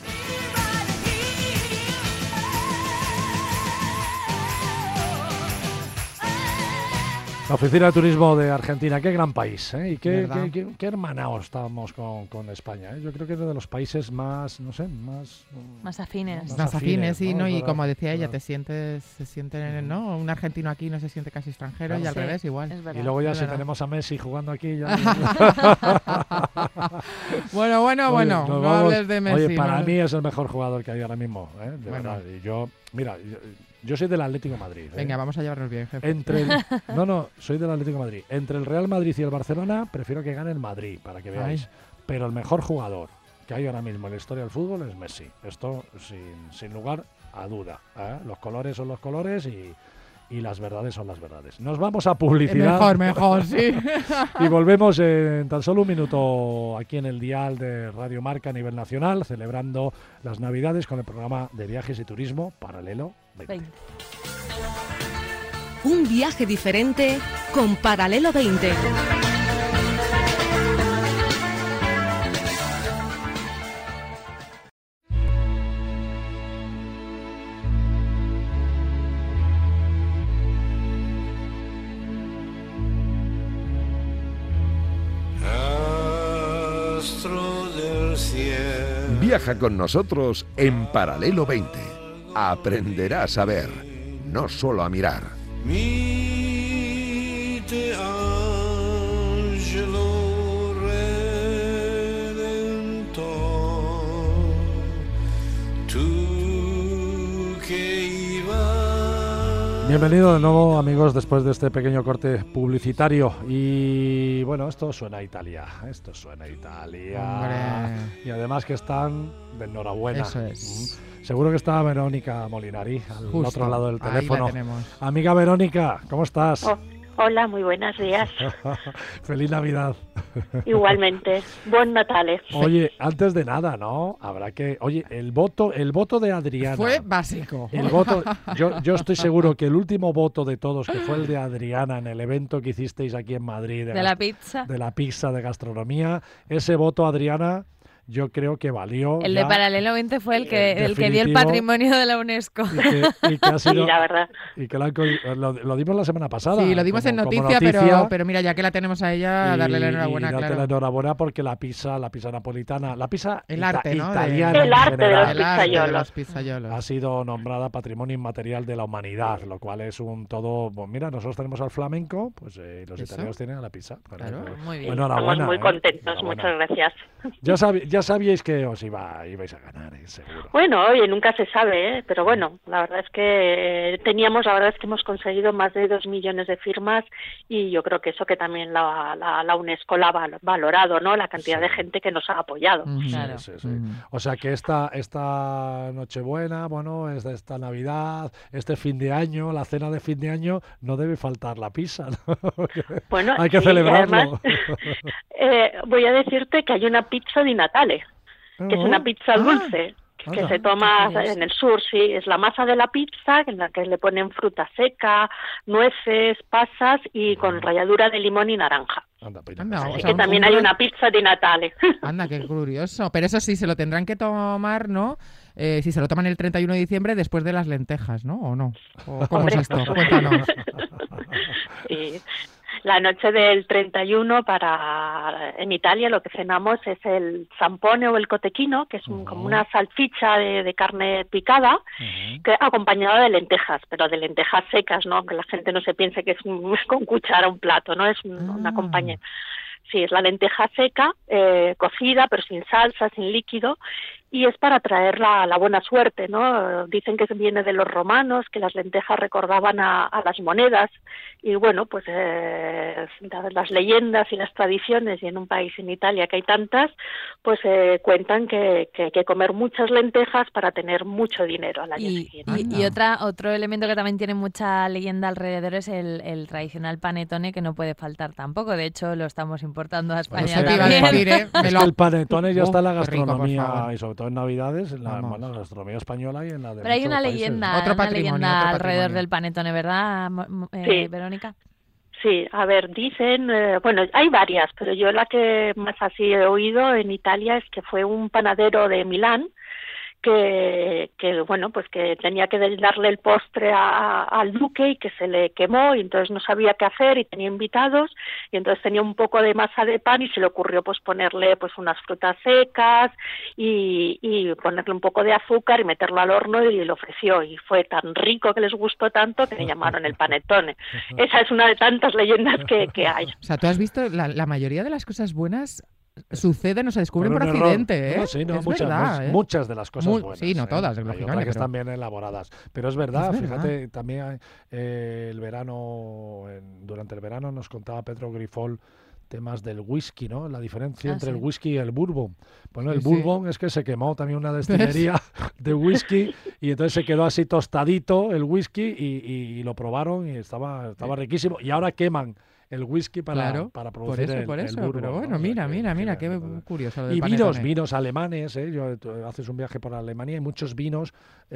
La Oficina de Turismo de Argentina, qué gran país, ¿eh? Y qué, ¿Verdad? qué, qué, qué hermanaos estamos con, con España, ¿eh? Yo creo que es de los países más, no sé, más... Más afines. Más Más afines, sí, ¿no? ¿no? Es Y verdad, como decía ella, verdad. te sientes, se siente, ¿no? Un argentino aquí no se siente casi extranjero Claro. y al Sí, revés igual. es verdad. Y luego ya Es si verdad. tenemos a Messi jugando aquí, ya... Bueno, bueno, Oye, bueno, nos no vamos- hables de Messi. Oye, para no mí hables- es el mejor jugador que hay ahora mismo, ¿eh? De Bueno. verdad. Y yo, mira, yo, yo soy del Atlético de Madrid. ¿eh? Venga, vamos a llevarnos bien, jefe. Entre el- no, no, soy del Atlético de Madrid. Entre el Real Madrid y el Barcelona, prefiero que gane el Madrid, para que veáis. Ay. Pero el mejor jugador que hay ahora mismo en la historia del fútbol es Messi. Esto sin, sin lugar a duda. ¿eh? Los colores son los colores y, y las verdades son las verdades. Nos vamos a Eh, publicidad. Mejor, mejor, sí. Y volvemos en tan solo un minuto aquí en el dial de Radio Marca a nivel nacional, celebrando las Navidades con el programa de viajes y turismo Paralelo veinte. veinte. Un viaje diferente con Paralelo veinte. Astro del cielo. Viaja con nosotros en Paralelo veinte. Aprenderás a ver, no solo a mirar. Mite angelo redentor, tú que ibas. Bienvenido de nuevo, amigos, después de este pequeño corte publicitario. Y bueno, esto suena a Italia. Esto suena a Italia. Hombre. Y además que están de enhorabuena. Eso es. Mm. Seguro que está Verónica Molinari al Justo, otro lado del ahí la teléfono. tenemos. Amiga Verónica, ¿cómo estás? Oh, hola, muy buenos días. Feliz Navidad. Igualmente. Buen Natale. Oye, antes de nada, ¿no? Habrá que... Oye, el voto, el voto de Adriana... Fue básico. El voto, yo, yo estoy seguro que el último voto de todos, que fue el de Adriana en el evento que hicisteis aquí en Madrid De la gast- pizza. de la pizza de gastronomía, ese voto, Adriana, yo creo que valió. El ya, de Paralelo veinte fue el que, el el que dio el definitivo. patrimonio de la UNESCO. y que, y que ha Sí, sido, la verdad. y que lo, han co- lo, lo dimos la semana pasada. Sí, lo dimos como- en como noticia, Pero, pero mira, ya que la tenemos a ella, darle la y- enhorabuena, y darte claro. la enhorabuena porque la pizza, la pizza napolitana, la pizza El ita- arte, ¿no? De- italiana El en arte de los general, El arte de pizzaiolos. los pizzaiolos. ha sido nombrada Patrimonio Inmaterial de la Humanidad, lo cual es un todo... Pues mira, nosotros tenemos al flamenco, pues eh, los ¿Eso? italianos tienen a la pizza. Bueno, Claro. pues, Muy bien. enhorabuena. Estamos muy ¿eh? contentos. Enhorabuena. Muchas gracias. Ya, sabi- ya ya sabíais que os iba, ibais a ganar, ¿eh? Seguro. Bueno, oye, nunca se sabe, ¿eh? Pero bueno, la verdad es que teníamos, la verdad es que hemos conseguido más de dos millones de firmas y yo creo que eso que también la, la, la UNESCO la ha valorado, ¿no? La cantidad Sí. de gente que nos ha apoyado. Mm, Claro. Sí, sí, sí. mm. O sea que esta, esta Nochebuena, bueno, esta, esta Navidad, este fin de año, la cena de fin de año, no debe faltar la pizza, ¿no? Bueno, Hay que sí, y celebrarlo. además, eh, voy a decirte que hay una pizza di Natale, que es Oh. una pizza Ah, dulce, que anda. se toma Qué curioso. en el sur, sí, es la masa de la pizza, en la que le ponen fruta seca, nueces, pasas y con ralladura de limón y naranja. Anda, pues Anda, ya o Así sabes. sea, que un- también un hay gran- una pizza di Natale. Anda, qué curioso. Pero eso sí, se lo tendrán que tomar, ¿no? Eh, si se lo toman el treinta y uno de diciembre después de las lentejas, ¿no? ¿O no? ¿O ¿Cómo es Hombre, esto? por Cuéntanos. Sí. La noche del treinta y uno para en Italia lo que cenamos es el zampone o el cotechino, que es un- como una salchicha de, de carne picada, Ujú. que acompañada de lentejas, pero de lentejas secas, ¿no? Que la gente no se piense que es un- con cuchara un plato, ¿no? Es un, una Ah. compañía. Sí, es la lenteja seca, eh, cocida, pero sin salsa, sin líquido, y es para traer la, la buena suerte, ¿no? Dicen que viene de los romanos, que las lentejas recordaban a, a las monedas, y bueno, pues eh, las leyendas y las tradiciones, y en un país, en Italia, que hay tantas, pues eh, cuentan que, que hay que comer muchas lentejas para tener mucho dinero al año Y, siguiente. y, y otra, otro elemento que también tiene mucha leyenda alrededor es el, el tradicional panetone, que no puede faltar tampoco. De hecho, lo estamos importando a Bueno, España es que te iba a el también. decir, ¿eh? Me Es lo- que el panetone ya Uf, está en la qué rico, por gastronomía, favor. y sobre todo en Navidades, en la, Vamos. bueno, la gastronomía española y en la de Pero hay muchos una países. leyenda, Otro una patrimonio, leyenda otro alrededor patrimonio. del panetone, ¿verdad, Mo- mo- eh, Sí. Verónica? Sí, a ver, dicen, eh, bueno, hay varias, pero yo la que más así he oído en Italia es que fue un panadero de Milán que, que bueno, pues que tenía que darle el postre a- al duque y que se le quemó y entonces no sabía qué hacer y tenía invitados y entonces tenía un poco de masa de pan y se le ocurrió pues ponerle pues unas frutas secas y, y ponerle un poco de azúcar y meterlo al horno y lo ofreció y fue tan rico que les gustó tanto que le llamaron el panetone. Esa es una de tantas leyendas que, que hay. O sea, tú has visto, la, la mayoría de las cosas buenas suceden o se descubren Por por un error. accidente, ¿eh? No, sí, no, es muchas, verdad, mu- ¿eh? muchas de las cosas Mu- buenas. sí, no ¿eh? todas, Hay lógicamente, otras que pero- están bien elaboradas. Pero es verdad, Es fíjate, verdad. también hay, eh, el verano, en- durante el verano nos contaba Pedro Grifol temas del whisky, ¿no? La diferencia Ah, entre sí. el whisky y el bourbon. Bueno, Sí, el sí. bourbon es que se quemó también una destilería de whisky y entonces se quedó así tostadito el whisky y, y- y lo probaron y estaba, estaba riquísimo. Y ahora queman el whisky para, Claro, para por producir eso, el, por el eso. bourbon, Pero ¿no? bueno, O sea mira, que- mira, mira, que- qué curioso lo del y vinos, panetone. vinos alemanes, ¿eh? Yo, tú haces un viaje por Alemania y muchos vinos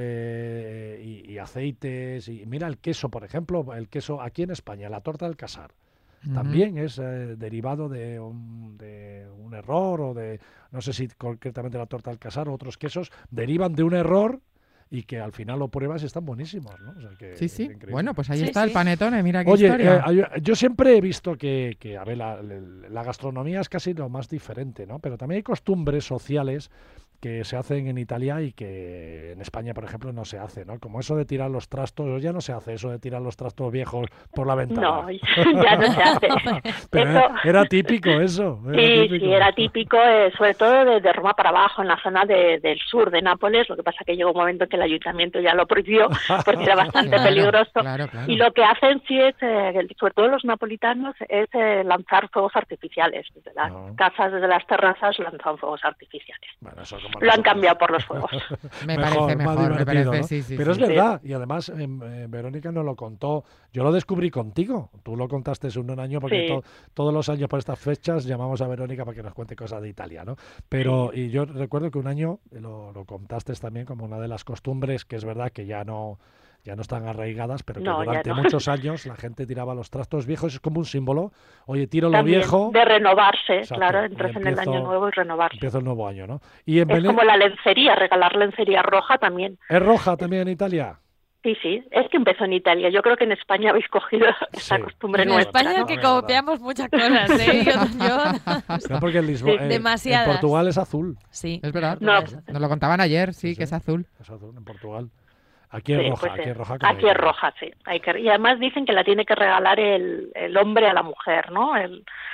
eh, y, y aceites. Y mira el queso, por ejemplo, el queso aquí en España, la torta del Casar. Ujú. También es eh, derivado de un, de un error o de, no sé si concretamente la torta del Casar o otros quesos, derivan de un error y que al final lo pruebas y están buenísimos, ¿no? O sea que Sí, sí. es increíble. Bueno, pues ahí Sí, está sí. el panetone, mira qué Oye, historia. eh, hay- yo siempre he visto que, que, a ver, la, la gastronomía es casi lo más diferente, ¿no? Pero también hay costumbres sociales que se hacen en Italia y que en España, por ejemplo, no se hace, ¿no? Como eso de tirar los trastos, ya no se hace eso de tirar los trastos viejos por la ventana. No, ya no se hace. Pero Eso- era, era típico eso. Era Sí, típico. sí, era típico, eh, sobre todo de, de Roma para abajo, en la zona de- del sur de Nápoles. Lo que pasa que llegó un momento en que el ayuntamiento ya lo prohibió porque era bastante Claro, peligroso. claro, claro. Y lo que hacen sí es, eh, el- sobre todo los napolitanos, es eh, lanzar fuegos artificiales. Desde las Ah. casas, desde las terrazas, lanzan fuegos artificiales. Bueno, eso como Lo han nosotros. cambiado por los fuegos. Me Mejor, parece más mejor, me divertido, parece, ¿no? sí, sí. Pero sí. es verdad, y además em, eh, Verónica nos lo contó, yo lo descubrí contigo, tú lo contaste en un año porque Sí. to- todos los años por estas fechas llamamos a Verónica para que nos cuente cosas de Italia, ¿no? Pero, y yo recuerdo que un año lo, lo contaste también como una de las costumbres que es verdad que ya no ya no están arraigadas, pero que No, ya durante no. muchos años la gente tiraba los trastos viejos, es como un símbolo, oye, tiro lo También viejo, de renovarse, Exacto, claro, y entras en el empiezo- año nuevo y renovarse. empiezo el nuevo año, ¿no? Y en Es Belén, como la lencería, regalar lencería roja también. ¿es roja también en Italia? Sí, sí, es que empezó en Italia. Yo creo que en España habéis cogido esta Sí. costumbre En nuestra, España ¿no? que ¿no? copiamos muchas cosas, ¿eh? Yo, yo- No, porque en Lisboa, Sí, eh, en demasiadas. Portugal es azul. Sí. Es verdad. No. Nos lo contaban ayer, sí, Sí, que es sí. azul. Es azul en Portugal. Aquí es Sí, roja, pues, aquí eh, es roja. como aquí es ella. roja, sí. Hay que, y además dicen que la tiene que regalar el, el hombre a la mujer, ¿no? El,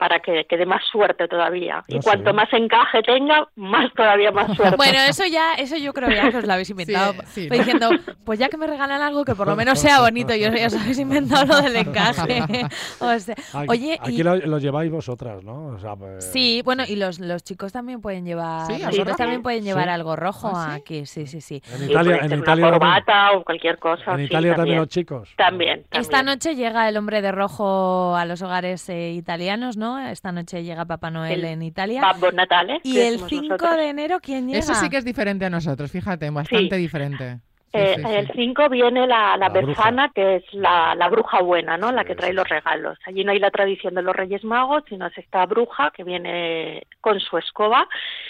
para que, que dé más suerte todavía. Y Ah, cuanto sí. más encaje tenga, más todavía más suerte. Bueno, eso ya, eso yo creo ya que os lo habéis inventado. Sí, sí, Pues ¿no? diciendo, pues ya que me regalan algo que por lo menos sea bonito, yo ya os habéis inventado lo del encaje. O sea, Aquí, oye, aquí y- lo, lo lleváis vosotras, ¿no? O sea, pues- sí, bueno, y los, los chicos también pueden llevar, Sí, los algo chicos rojo. también pueden llevar Sí. algo rojo ¿Ah, sí? aquí, sí, sí, sí. En Sí, Italia, puede en ser Italia una también. corbata o cualquier cosa. En sí, Italia también también los chicos. También, Esta también. noche llega el hombre de rojo a los hogares eh, italianos, ¿no? Esta noche llega Papá Noel El en Italia. Babbo Natale. Y que el decimos cinco nosotros. de enero, ¿quién llega? Eso sí que es diferente a nosotros, fíjate, bastante Sí. diferente. Sí, Eh, sí, sí. El cinco viene la, la, La bruja. Befana, que es la, la bruja buena, ¿no? La Sí, que trae sí, los sí. regalos. Allí no hay la tradición de los Reyes Magos, sino es esta bruja que viene con su escoba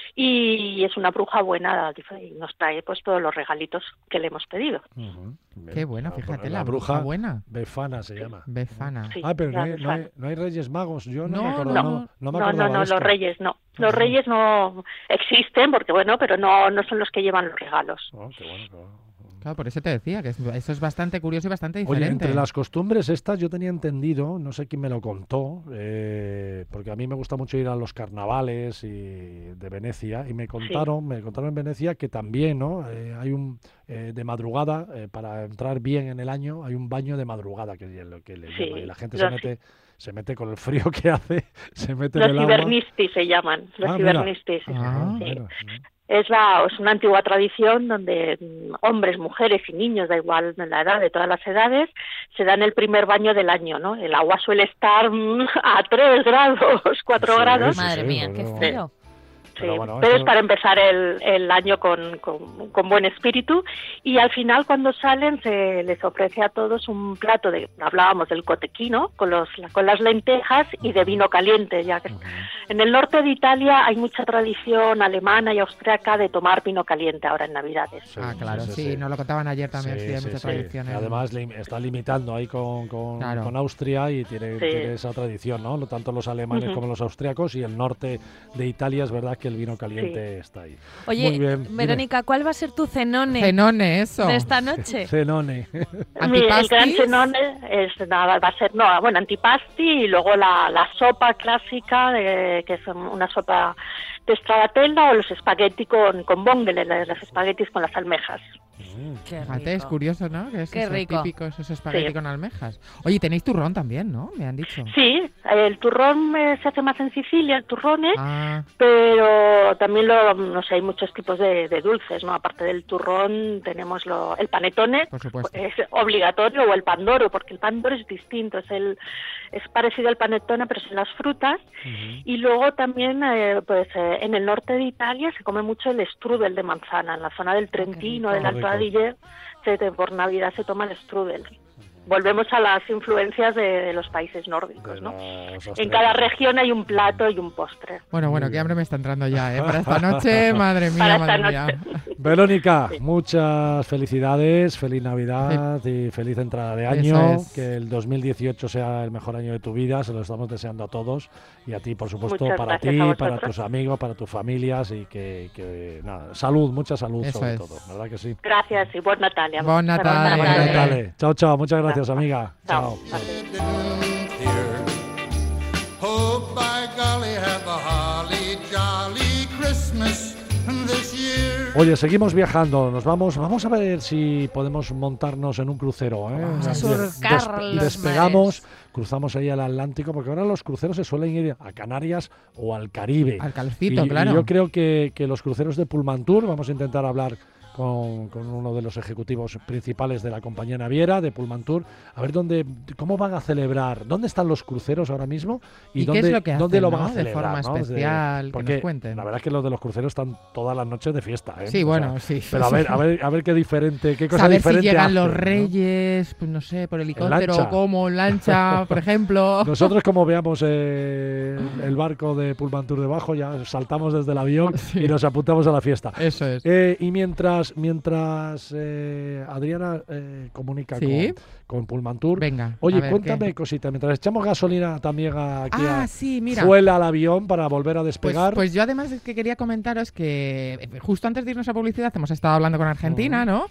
y es una bruja buena y nos trae pues todos los regalitos que le hemos pedido. Ujú, bien. Qué buena, Ah, pues fíjate, la la bruja bruja buena. Befana se llama. Befana. Sí, Ah, pero no la hay, no, Befana. hay, no hay Reyes Magos. Yo no, No, me acordaba. no. No, no me No, acordaba no, no, de esto. los Reyes no. Los Ajá. Reyes no existen porque bueno, pero no no son los que llevan los regalos. Oh, qué bueno, qué bueno. Claro, por eso te decía, que es- eso es bastante curioso y bastante Oye, diferente. entre las costumbres estas yo tenía entendido, no sé quién me lo contó, eh, porque a mí me gusta mucho ir a los carnavales y de Venecia y me contaron, me contaron en Venecia que también, ¿no? Eh, hay un eh, de madrugada eh, para entrar bien en el año, hay un baño de madrugada que es lo que le Sí, llama, y la gente los- se mete se mete con el frío que hace, se mete Los en el agua. cibernistis se llaman, los Ah, mira. cibernistis. Ah, sí. Bueno, Es, la, es una antigua tradición donde mm, hombres, mujeres y niños, da igual la edad, de todas las edades, se dan el primer baño del año, ¿no? El agua suele estar mm, a tres grados, cuatro Sí, grados. sí, Madre sí, mía, pero- qué frío. Sí, Pero bueno, pero esto- es para empezar el, el año con, con, con buen espíritu y al final cuando salen se les ofrece a todos un plato de, hablábamos del cotequino, con, los, con las lentejas y de vino caliente, ya que en el norte de Italia hay mucha tradición alemana y austriaca de tomar vino caliente ahora en Navidades. Sí, Ah, claro, sí, sí. nos lo contaban ayer también, sí, Sí, hay sí, mucha sí. tradición. en- Además, lim- está limitando ahí con, con, Claro. con Austria y tiene, Sí. tiene esa tradición, ¿no? Tanto los alemanes Ujú. como los austriacos y el norte de Italia es verdad que el vino caliente está ahí. Oye, Muy bien, dime. Verónica, ¿cuál va a ser tu cenone Cenone, eso. de esta noche? Cenone. Mi- el ¿Antipastis? gran cenone es nada, va a ser no, bueno, antipasti y luego la, la sopa clásica de, que es una sopa de stravatella o los espagueti con, con vongole, los espaguetis con las almejas. Qué Fíjate, es rico. curioso, ¿no? Que es Qué eso, rico. típico, esos espagueti Sí. con almejas. Oye, tenéis turrón también, ¿no? Me han dicho. Sí, el turrón eh, se hace más en Sicilia, el turrone, Ah, pero también lo, no sé, hay muchos tipos de, de dulces, ¿no? Aparte del turrón tenemos lo, el panetone, por supuesto. es obligatorio, o el pandoro, porque el pandoro es distinto, es el es parecido al panetone, pero sin las frutas. Y luego también, eh, pues eh, en el norte de Italia se come mucho el strudel de manzana, en la zona del Trentino, rico. del Alto Qué rico. Adige, se, te- por Navidad se toma el strudel. Volvemos a las influencias de, de los países nórdicos, De ¿no? los En cada austriacos. región hay un plato y un postre. Bueno, bueno, Muy qué hambre bien. me está entrando ya, ¿eh? Para esta noche, madre mía, Para esta madre noche. mía. Verónica, muchas felicidades, feliz Navidad y feliz entrada de Eso año. es. Que el dos mil dieciocho sea el mejor año de tu vida, se lo estamos deseando a todos y a ti, por supuesto, Muchas para gracias ti, a para vosotros. tus amigos, para tus familias y que, que, nada, salud, mucha salud Eso sobre es. todo, ¿verdad que sí? Gracias y buen Natalia. Bon Natale. Bon Natale. Dale, chao, chao, muchas gracias, amiga. Chao. Chao. didn't hear. Oh, by golly, have a holly jolly Christmas this year. Oye, seguimos viajando, nos vamos, vamos a ver si podemos montarnos en un crucero, ¿eh? Vamos a Des- surcar des- los despegamos, cruzamos ahí al Atlántico, porque ahora los cruceros se suelen ir a Canarias o al Caribe. Al calcito, Y- claro. Y yo creo que, que los cruceros de Pullmantur, vamos a intentar hablar con, con uno de los ejecutivos principales de la compañía naviera de Pullmantur, a ver dónde, cómo van a celebrar, dónde están los cruceros ahora mismo y, ¿Y qué dónde, es lo que dónde hacen, lo van no? a De celebrar. forma ¿no? especial, que porque nos cuenten. la verdad es que los de los cruceros están todas las noches de fiesta. ¿eh? Sí, O sea, bueno, sí. pero a ver, a ver, a ver qué diferente, qué cosa Saber si diferente llegan hacen, los ¿no? reyes, pues no sé, por helicóptero lancha. o como, en lancha, por ejemplo. Nosotros como veamos eh, el barco de Pullmantur debajo, ya saltamos desde el avión Sí. y nos apuntamos a la fiesta. Eso es. Eh, y mientras mientras eh, Adriana eh, comunica Sí. con, con Pullmantur. Venga. Oye, a ver, cuéntame ¿qué? cosita, mientras echamos gasolina también aquí Ah, a sí, mira. fuela al avión para volver a Pues, despegar. pues yo además es que quería comentaros que eh, justo antes de irnos a publicidad hemos estado hablando con Argentina, ¿no?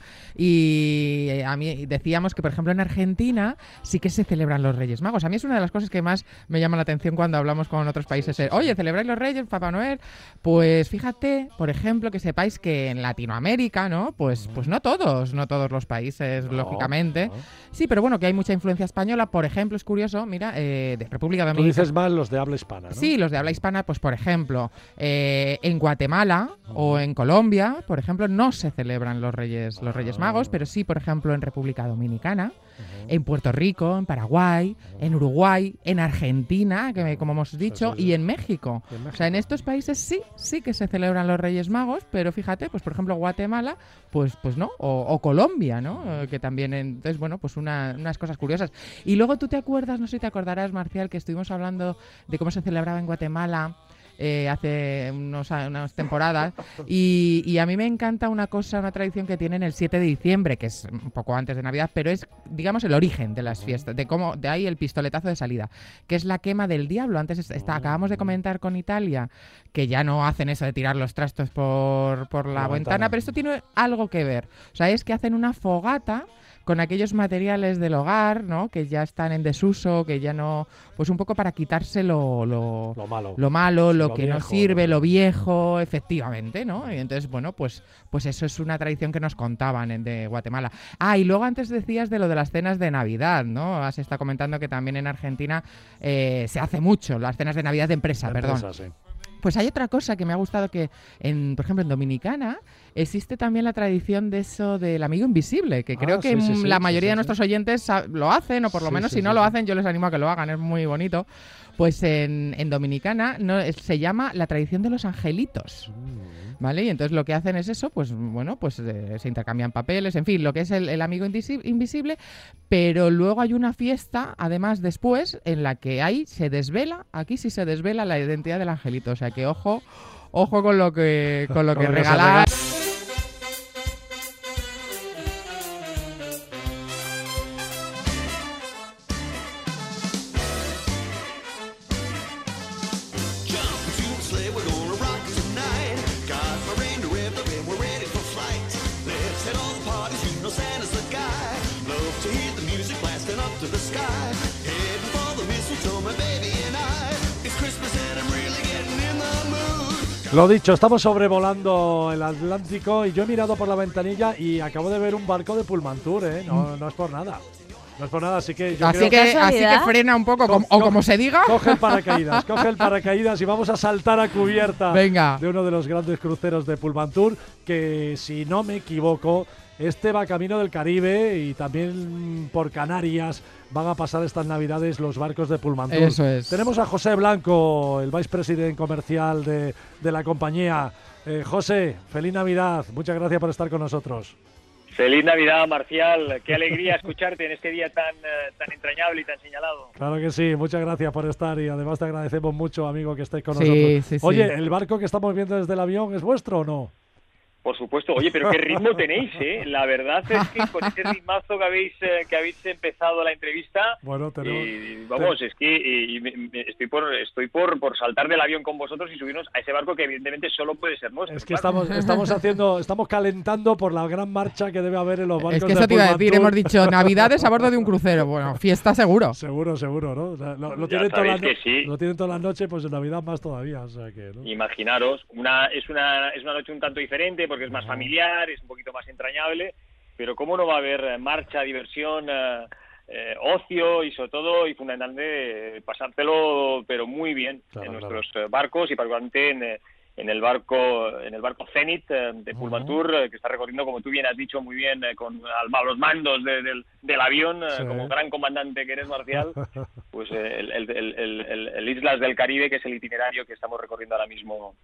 Y eh, a mí decíamos que, por ejemplo, en Argentina sí que se celebran los Reyes Magos. A mí es una de las cosas que más me llama la atención cuando hablamos con otros países. Eh, Oye, ¿celebráis los Reyes, Papá Noel? Pues fíjate, por ejemplo, que sepáis que en Latinoamérica, ¿no? Pues, pues no todos, no todos los países, No, lógicamente. no. Sí, pero bueno, que hay mucha influencia española. Por ejemplo, es curioso, mira, eh, de República Tú Dominicana. dices más los de habla hispana, ¿no? Sí, los de habla hispana, pues por ejemplo, eh, en Guatemala o en Colombia, por ejemplo, no se celebran los Reyes, los Reyes Magos, pero sí, por ejemplo, en República Dominicana, en Puerto Rico, en Paraguay, en Uruguay, en Argentina, que me- como hemos dicho, Sí, sí, sí. y en México. En O sea, en estos países sí, sí que se celebran los Reyes Magos, pero fíjate, pues por ejemplo Guatemala, pues, pues no, o, o Colombia, ¿no? Eh, que también, entonces, bueno, pues una- unas cosas curiosas. Y luego tú te acuerdas, no sé si te acordarás, Marcial, que estuvimos hablando de cómo se celebraba en Guatemala eh, hace unos, a- unas temporadas, y, y a mí me encanta una cosa, una tradición que tienen el siete de diciembre, que es un poco antes de Navidad, pero es, digamos, el origen de las fiestas, de cómo, de ahí el pistoletazo de salida, que es la quema del diablo. Antes est- está, acabamos de comentar con Italia que ya no hacen eso de tirar los trastos por, por la, La ventana, ventana. pero esto tiene algo que ver. O sea, es que hacen una fogata con aquellos materiales del hogar, ¿no? Que ya están en desuso, que ya no, pues un poco para quitarse lo, lo, Lo malo. lo malo, lo, Lo que no viejo, sirve, lo- lo viejo, efectivamente, ¿no? Y entonces, bueno, pues, pues eso es una tradición que nos contaban en, de Guatemala. Ah, y luego antes decías de lo de las cenas de Navidad, ¿no? Has estado comentando que también en Argentina eh, se hace mucho, las cenas de Navidad de empresa, De perdón. empresa, sí. Pues hay otra cosa que me ha gustado que, en, por ejemplo, en Dominicana existe también la tradición de eso del amigo invisible, que creo Ah, que sí, sí, mm, sí, la sí, mayoría sí, de sí. nuestros oyentes sa- lo hacen, o por lo Sí, menos sí, si no sí, lo sí. hacen, yo les animo a que lo hagan, es muy bonito. Pues en, en Dominicana no, es- se llama la tradición de los angelitos. ¿Vale? Y entonces lo que hacen es eso, pues bueno, pues eh, se intercambian papeles, en fin, lo que es el, el amigo indisi- invisible, pero luego hay una fiesta, además después, en la que ahí se desvela, aquí sí se desvela la identidad del angelito, o sea que ojo, ojo con lo que, con lo Con que lo que se regalar. Jump into the sleigh, we're gonna rock it tonight. Got my reindeer revved up and we're ready for flight. Let's head on the parties, you know Santa's the guy. Love to hear the music blasting up to the sky. Heading for the mistletoe, my baby and I. It's Christmas and I'm really getting in the mood. Lo dicho, estamos sobrevolando el Atlántico y yo he mirado por la ventanilla y acabo de ver un barco de Pullmantur, ¿eh? No, no es por nada. No es por nada, así que yo Así creo que, así que ¿Casualidad? frena un poco, Co- com- o co- como se diga. Coge el paracaídas, coge el paracaídas y vamos a saltar a cubierta Venga. de uno de los grandes cruceros de Pullmantur, que si no me equivoco, este va camino del Caribe y también por Canarias van a pasar estas navidades los barcos de Pullmantur. Eso es. Tenemos a José Blanco, el vicepresidente comercial de, de la compañía. Eh, José, feliz Navidad, muchas gracias por estar con nosotros. Feliz Navidad, Marcial. Qué alegría escucharte en este día tan, eh, tan entrañable y tan señalado. Claro que sí, muchas gracias por estar y además te agradecemos mucho, amigo, que estés con Sí, nosotros. sí, sí. Oye, ¿el barco que estamos viendo desde el avión es vuestro o no? Por supuesto. Oye, pero qué ritmo tenéis, ¿eh? La verdad es que con ese ritmazo que habéis eh, que habéis empezado la entrevista, Bueno, tenemos... y, vamos, es que y, y me- me- estoy por estoy por, por saltar del avión con vosotros y subirnos a ese barco que evidentemente solo puede ser nuestro. Es que claro. estamos, estamos haciendo, estamos calentando por la gran marcha que debe haber en los barcos Es que de eso te iba a decir, hemos Pullmantur. dicho Navidades a bordo de un crucero. Bueno, fiesta seguro. Seguro, seguro, ¿no? O sea, Lo, lo Ya tienen todas las sabéis no- que sí. lo tienen todas las noches, pues en Navidad más todavía, o sea que, ¿no? Imaginaros, una es una es una noche un tanto diferente porque es más familiar, es un poquito más entrañable, pero cómo no va a haber eh, marcha, diversión, eh, eh, ocio y sobre todo y fundamentalmente eh, pasártelo pero muy bien Claro, en claro. nuestros eh, barcos y particularmente en, eh, en el barco en el barco Zenit eh, de Pullmantur, eh, que está recorriendo, como tú bien has dicho muy bien, eh, con al- a los mandos de- del, del avión, eh, Sí. como gran comandante que eres, Marcial, pues eh, el, el, el, el- el- el Islas del Caribe, que es el itinerario que estamos recorriendo ahora mismo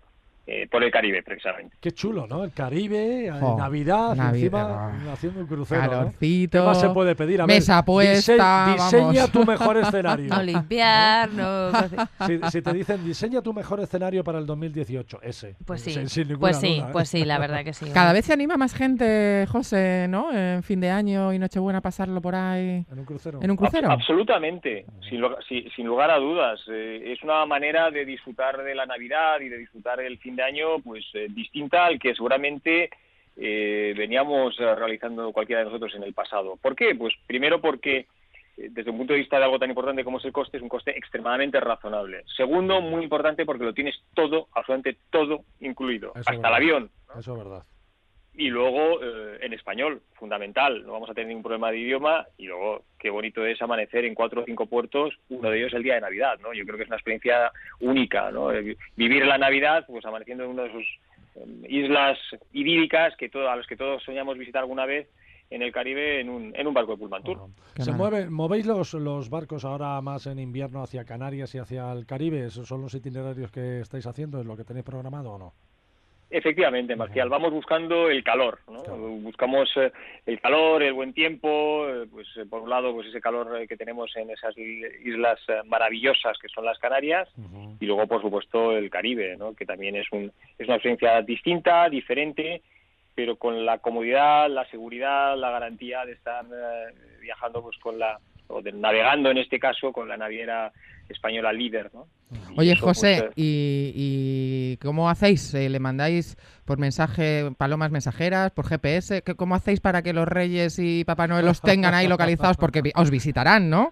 eh, por el Caribe, precisamente. Qué chulo, ¿no? El Caribe, Jo, Navidad, Navidad. encima haciendo un crucero, ¿no? Calorcito. ¿Qué más se puede pedir? A ver, Mesa puesta, dise- diseña vamos. tu mejor escenario. No limpiar, no... Si, si te dicen diseña tu mejor escenario para el dos mil dieciocho, ese. Pues sí, Sin, sin ninguna pues sí, duda, ¿eh? pues sí, la verdad que sí. Cada vez se anima más gente, José, ¿no? En fin de año y Nochebuena pasarlo por ahí. En un crucero. ¿En un crucero? Abs- absolutamente, sin, lo- si- sin lugar a dudas. Eh, es una manera de disfrutar de la Navidad y de disfrutar el fin de año pues eh, distinta al que seguramente eh, veníamos eh, realizando cualquiera de nosotros en el pasado. ¿Por qué? Pues primero porque eh, desde un punto de vista de algo tan importante como es el coste, es un coste extremadamente razonable. Segundo, muy importante porque lo tienes todo, absolutamente todo incluido, Eso es hasta el verdad. avión. Eso es verdad. Y luego eh, en español, fundamental, no vamos a tener ningún problema de idioma. Y luego qué bonito es amanecer en cuatro o cinco puertos, uno de ellos el día de Navidad, ¿no? Yo creo que es una experiencia única, ¿no? Eh, Vivir la Navidad, pues amaneciendo en una de sus eh, islas idílicas que todo, a los que todos soñamos visitar alguna vez en el Caribe en un, en un barco de Pullman Tour. Qué ¿Se mal. mueve, movéis los, los barcos ahora más en invierno hacia Canarias y hacia el Caribe? ¿Esos son los itinerarios que estáis haciendo? ¿Es lo que tenéis programado o no? Efectivamente, Marcial, vamos buscando el calor, ¿no? Claro. Buscamos eh, el calor, el buen tiempo, eh, pues eh, por un lado pues ese calor eh, que tenemos en esas i- islas eh, maravillosas que son las Canarias, Ujú. y luego por supuesto el Caribe, ¿no? Que también es un es una experiencia distinta, diferente, pero con la comodidad, la seguridad, la garantía de estar eh, viajando pues con la o de, navegando en este caso con la naviera española líder, ¿no? Y Oye, eso, pues, José, eh, ¿y, y cómo hacéis? Eh, ¿Le mandáis por mensaje palomas mensajeras, por G P S? ¿Qué- ¿Cómo hacéis para que los Reyes y Papá Noel los tengan ahí localizados? Porque vi- os visitarán, ¿no?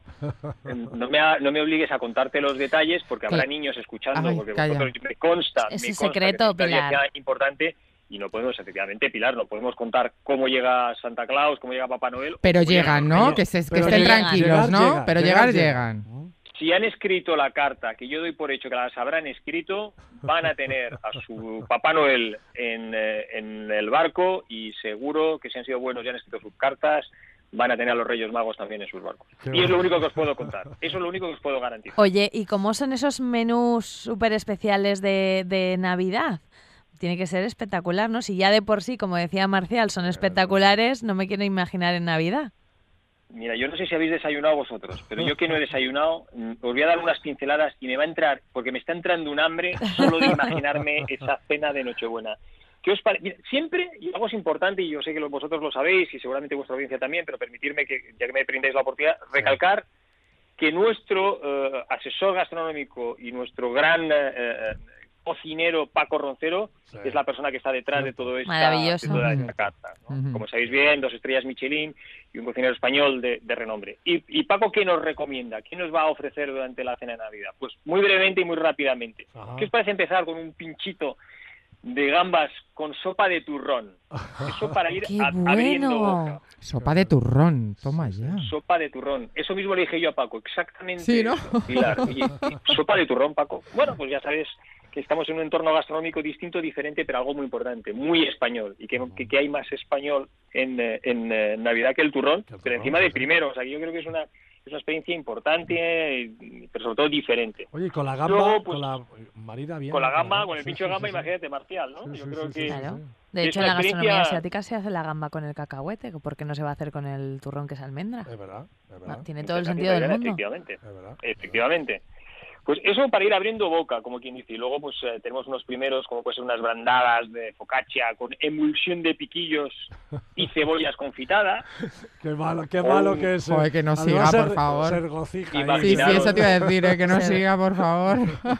No me, ha- no me obligues a contarte los detalles porque habrá Cla- niños escuchando, Ay, porque calla. vosotros me consta, Es me un consta secreto, que es una Pilar. tarea importante y no podemos, efectivamente, Pilar, no podemos contar cómo llega Santa Claus, cómo llega Papá Noel. Pero cómo llegan llegan, los ¿no? Reyes. Que, se- que Pero estén llegan. tranquilos, Llegar, ¿no? llega, Pero llegar, llegar, llega. llegan. Si han escrito la carta, que yo doy por hecho que las habrán escrito, van a tener a su Papá Noel en, eh, en el barco y seguro que si han sido buenos y han escrito sus cartas, van a tener a los Reyes Magos también en sus barcos. Qué Y es lo bueno. único que os puedo contar. Eso es lo único que os puedo garantizar. Oye, ¿y cómo son esos menús súper especiales de, de Navidad? Tiene que ser espectacular, ¿no? Si ya de por sí, como decía Marcial, son espectaculares, no me quiero imaginar en Navidad. Mira, yo no sé si habéis desayunado vosotros, pero yo que no he desayunado, mm, os voy a dar unas pinceladas y me va a entrar, porque me está entrando un hambre solo de imaginarme esa cena de Nochebuena. ¿Qué os pare- Mira, siempre, y algo es importante, y yo sé que lo- vosotros lo sabéis, y seguramente vuestra audiencia también, pero permitirme que, ya que me brindáis la oportunidad, recalcar que nuestro eh, asesor gastronómico y nuestro gran eh, eh, cocinero Paco Roncero Sí. es la persona que está detrás de todo esta, Maravilloso. de toda esta Ujú. carta, ¿no? Ujú. Como sabéis bien, dos estrellas Michelin y un cocinero español de, de renombre. Y, y Paco, ¿qué nos recomienda? ¿Qué nos va a ofrecer durante la cena de Navidad? Pues muy brevemente y muy rápidamente. Ajá. ¿Qué os parece empezar con un pinchito de gambas con sopa de turrón? Eso para ir ¡Qué a- abriendo bueno! boca. Sopa de turrón, toma ya. Sopa de turrón. Eso mismo le dije yo a Paco, exactamente. Sí, ¿no? eso, Pilar. Y- y sopa de turrón, Paco. Bueno, pues ya sabes que estamos en un entorno gastronómico distinto, diferente, pero algo muy importante, muy español. Y que, que, que hay más español en, eh, en eh, Navidad que el turrón, Que el pero turrón, encima de sí. primero. O sea, que yo creo que es una, es una experiencia importante, y- pero sobre todo diferente. Oye, y con la gamba, Luego, pues, con la marida bien. Con la ¿no? gamba, con el Sí, pincho de sí, gamba, sí, sí. imagínate, Marcial, ¿no? Sí, yo sí, creo sí, que... sí, Claro. sí. De Es hecho, en una la gastronomía experiencia- asiática se hace la gamba con el cacahuete, ¿por qué no se va a hacer con el turrón que es almendra? Es verdad, es verdad. No, tiene todo el Interesante, sentido del Mariana, mundo. Efectivamente. Es verdad. Efectivamente. Pues eso para ir abriendo boca, como quien dice. Y luego pues eh, tenemos unos primeros, como puede ser unas brandadas de focaccia con emulsión de piquillos y cebollas confitadas. Qué malo, qué malo Oh, que es. joder, que no Además, siga, se- por favor. se regocija ahí. Sí, sí, Imaginaros. eso te iba a decir, ¿eh? Que no Sí. siga, por favor.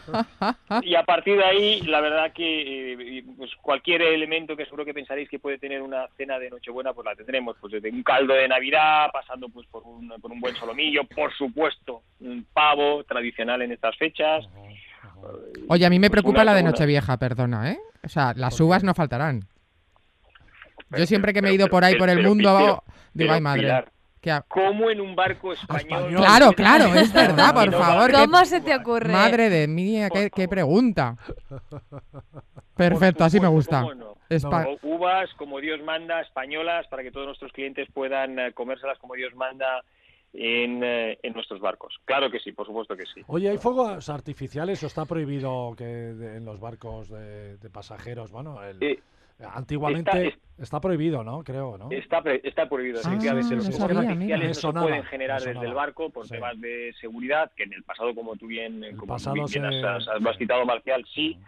Y a partir de ahí, la verdad que eh, pues cualquier elemento que seguro que pensaréis que puede tener una cena de Nochebuena, pues la tendremos. Pues desde un caldo de Navidad, pasando pues por un, por un buen solomillo, por supuesto, un pavo tradicional en estas fechas. Oye, a mí me Pues preocupa una la de segunda- Nochevieja, perdona, ¿eh? O sea, las uvas no faltarán. Yo Pero- siempre que me he pero- ido por ahí pero- por el pero- mundo, pero- digo, pero, ay madre. Pilar, ¿qué ha- ¿cómo en un barco español? Español. Claro, claro, es verdad, por Y no va- favor. que- ¿Cómo se te ocurre? Madre de mía, qué, qué pregunta. Perfecto, así me gusta. ¿Cómo no? Espa- O uvas como Dios manda, españolas, para que todos nuestros clientes puedan eh, comérselas como Dios manda en, eh, en nuestros barcos. Claro que sí, por supuesto que sí. Oye, ¿hay fuegos artificiales o está prohibido que de- en los barcos de, de pasajeros? Bueno, el, Eh, antiguamente está- está, prohibido, ¿no? Creo, ¿no? Está, pre- está prohibido, Sí, efectivamente. sí, Los sí, fuegos sí. Me artificiales no se sonaba, pueden generar me desde el sonaba. barco por Sí. temas de seguridad, que en el pasado, como tú bien, como pasado tú bien se- has, has- lo has citado, Marcial, sí.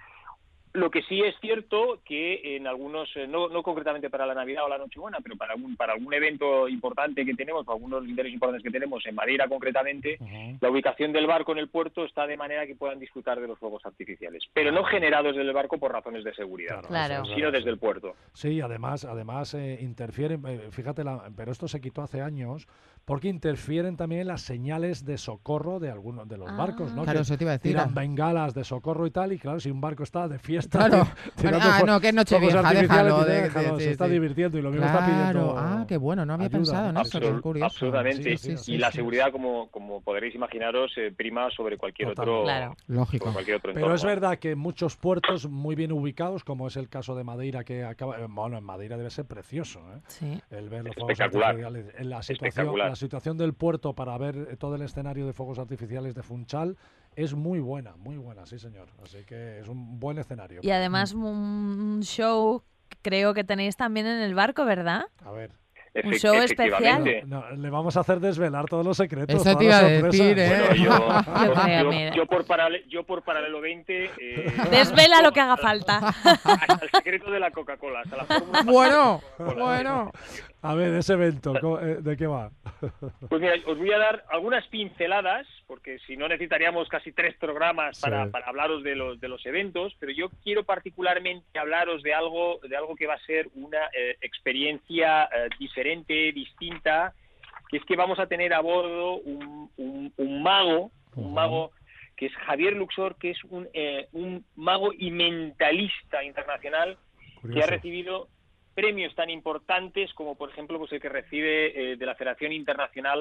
Lo que sí es cierto que en algunos, eh, no, no concretamente para la Navidad o la Nochebuena, pero para algún, para algún evento importante que tenemos, para algunos intereses importantes que tenemos, en Madeira concretamente, la ubicación del barco en el puerto está de manera que puedan disfrutar de los fuegos artificiales, pero no generados desde el barco por razones de seguridad, Claro. sino desde el puerto. Sí, además, además eh, interfieren, eh, fíjate, la, pero esto se quitó hace años, porque interfieren también las señales de socorro de algunos de los Ah. barcos, ¿no? Claro, Que eso te iba a decir. tiran bengalas de socorro y tal, y claro, si un barco está de fiesta, Claro. tirando Ah, fue- no, que es fuegos Nochevieja, artificiales, déjalo, dice, de- déjalo, de- se sí, está sí. divirtiendo y lo mismo está pidiendo Claro, ah, qué bueno, no había ayuda, pensado en ¿no? eso, qué Absol- curioso. Absolutamente. Sí, sí, sí, y la sí. seguridad, como, como podréis imaginaros, eh, prima sobre cualquier Totalmente. otro, Claro. Lógico. sobre cualquier otro Pero entorno. es verdad que en muchos puertos muy bien ubicados, como es el caso de Madeira, que acaba, eh, bueno, en Madeira debe ser precioso, ¿eh? Sí. El ver los Es fuegos espectacular. artificiales. En la situación, Espectacular. la situación del puerto para ver eh, todo el escenario de fuegos artificiales de Funchal es muy buena, muy buena, sí señor. Así que es un buen escenario. Y además un show creo que tenéis también en el barco, ¿verdad? A ver. Un show especial. No, no, le vamos a hacer desvelar todos los secretos. Eso todas te iba las a sorpresas. decir, ¿eh? Bueno, yo, Yo yo- creo, yo- mira. yo por parale- yo por paralelo veinte... eh, Desvela lo que haga falta. hasta el secreto de la Coca-Cola, hasta la fórmula Bueno, Coca-Cola. bueno. A ver, ese evento, co- eh, ¿de qué va? Pues mira, os voy a dar algunas pinceladas, porque si no necesitaríamos casi tres programas para, Sí. para hablaros de los, de los eventos, pero yo quiero particularmente hablaros de algo, de algo que va a ser una eh, experiencia eh, diferente, distinta, que es que vamos a tener a bordo un, un- un mago, un mago que es Javier Luxor, que es un, eh, un mago y mentalista internacional que ha Curioso. recibido premios tan importantes como, por ejemplo, pues el que recibe eh, de la Federación Internacional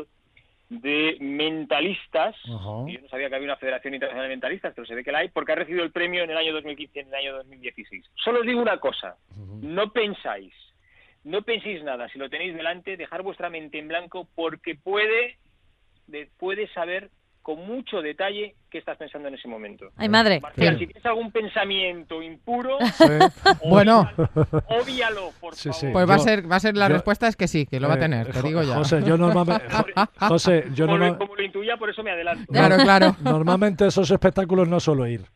de Mentalistas. Ajá. Yo no sabía que había una Federación Internacional de Mentalistas, pero se ve que la hay, porque ha recibido el premio en el año dos mil quince y en el año dos mil dieciséis. Solo os digo una cosa, no pensáis, no penséis nada, si lo tenéis delante, dejar vuestra mente en blanco, porque puede, de- puede saber con mucho detalle qué estás pensando en ese momento. Ay, madre. Marcial, si tienes algún pensamiento impuro, Bueno, obvíalo, por Sí, favor. sí. pues va a Yo- ser, va a ser la yo- respuesta es que sí, que lo va a Eh, tener, te Jo- digo ya. José, yo normalmente, Jo- José, yo como, lo, norma- como lo intuía, por eso me adelanto. Claro, claro. normalmente a esos espectáculos no suelo ir.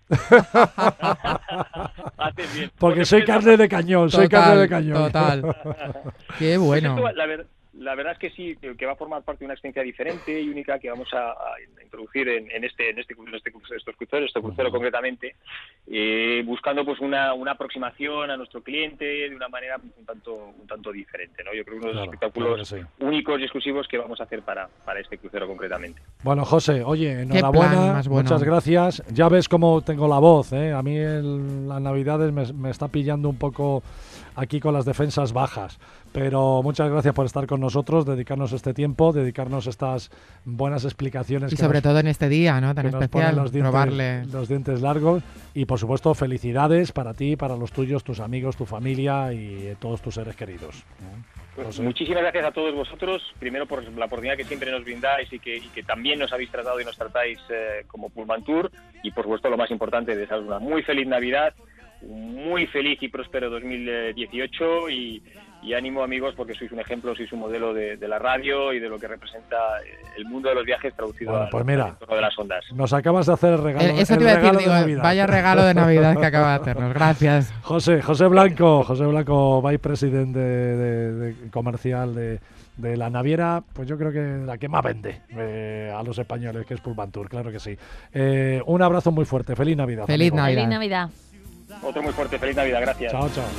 Haces bien. Porque Pues soy empieza- carne de cañón, soy carne de cañón. Total. Qué bueno. Pues esto, la, ver- la verdad es que sí, que que va a formar parte de una experiencia diferente y única que vamos a, a introducir en, en este en este cru- en este crucero, estos cruceros, este crucero concretamente, eh, buscando pues una, una aproximación a nuestro cliente de una manera pues, un tanto un tanto diferente, ¿no? Yo creo que uno de los Claro, espectáculos claro que sí. únicos y exclusivos que vamos a hacer para, para este crucero concretamente. Bueno, José, oye, plan enhorabuena, más bueno. muchas gracias. Ya ves cómo tengo la voz, ¿eh? A mí el- las Navidades me, me está pillando un poco aquí con las defensas bajas. Pero muchas gracias por estar con nosotros, dedicarnos este tiempo, dedicarnos estas buenas explicaciones. Y que sobre nos- todo en este día, ¿no? Tan que nos especial, ponen los dientes, probarle. los dientes largos. Y por supuesto, felicidades para ti, para los tuyos, tus amigos, tu familia y eh, todos tus seres queridos. Pues José. muchísimas gracias a todos vosotros, primero por la oportunidad que siempre nos brindáis y que, y que también nos habéis tratado y nos tratáis eh, como Pullman Tour, y por supuesto lo más importante, desearos una muy feliz Navidad, un muy feliz y próspero dos mil dieciocho y, y ánimo amigos, porque sois un ejemplo, sois un modelo de, de la radio y de lo que representa eh, el mundo de los viajes traducido Bueno, al, pues mira. al entorno de las ondas. Nos acabas de hacer el regalo, Eh, Eso el te iba a decir, regalo de digo, Navidad. vaya regalo de Navidad que acaba de hacernos. Gracias. José, José Blanco, José Blanco, vicepresidente de, de, de comercial de, de la naviera, pues yo creo que la que más vende eh, a los españoles, que es Pullman Tour, claro que sí. Eh, un abrazo muy fuerte, feliz Navidad. Feliz amigo. Navidad. Feliz Navidad. Otro muy fuerte, feliz Navidad, gracias. Chao, chao.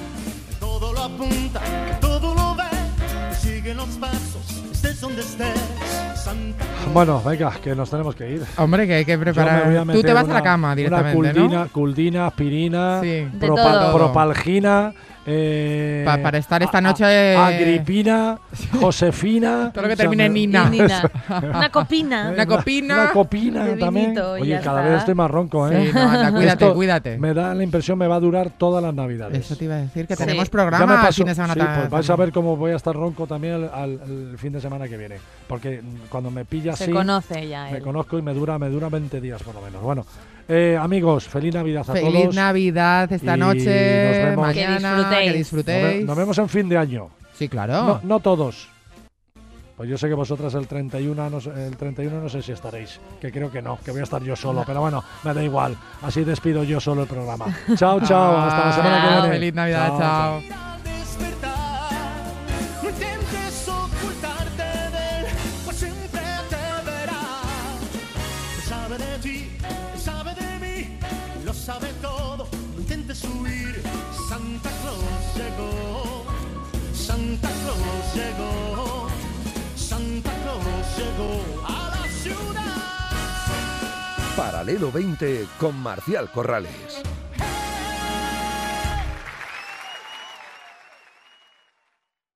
Todo lo apunta, que todo lo ve, que sigue los pasos, estés donde estés. Santa Bueno, venga, que nos tenemos que ir. Hombre, que hay que Yo me voy preparar. a Tú meter te vas una- a la cama directamente, una culdina, ¿no? culdina, aspirina, Sí. De propa- todo. propalgina, eh, Pa- para estar esta a- noche, a- eh, Agripina, Josefina. Todo lo que o sea, termine en me- Nina. Y Nina. Una copina. Una copina. Una copina de también. vinito y Oye, ya cada está. vez estoy más ronco, ¿eh? Sí, no, anda, cuídate, Esto cuídate. Me da la impresión me va a durar todas las Navidades. Eso te iba a decir, que Sí. tenemos Ya me programa el pasó- fin de semana sí, ta- pues vais a también. ver cómo voy a estar ronco también al, al- el fin de semana que que viene. Porque mm, cuando me pilla Se así, conoce ya me él. conozco y me dura, me dura veinte días por lo menos. Bueno, eh, amigos, feliz Navidad a Feliz todos. Navidad esta Y noche, nos vemos. mañana, Que disfrutéis. que Nos, disfrutéis. ve- nos vemos en fin de año. Sí, claro. No, no todos. Pues yo sé que vosotras el treinta y uno, no, sé- el treinta y uno no sé si estaréis, que creo que no, que voy a estar yo solo, pero bueno, me da igual. Así despido yo solo el programa. Chao, chao, hasta la semana que Chao, viene. Feliz Navidad, chao. No intentes ocultarte de él, pues siempre te verá. Sabe de ti, sabe de mí, lo sabe todo. No intentes huir. Santa Claus llegó, Santa Claus llegó, Santa Claus llegó a la ciudad. Paralelo veinte con Marcial Corrales.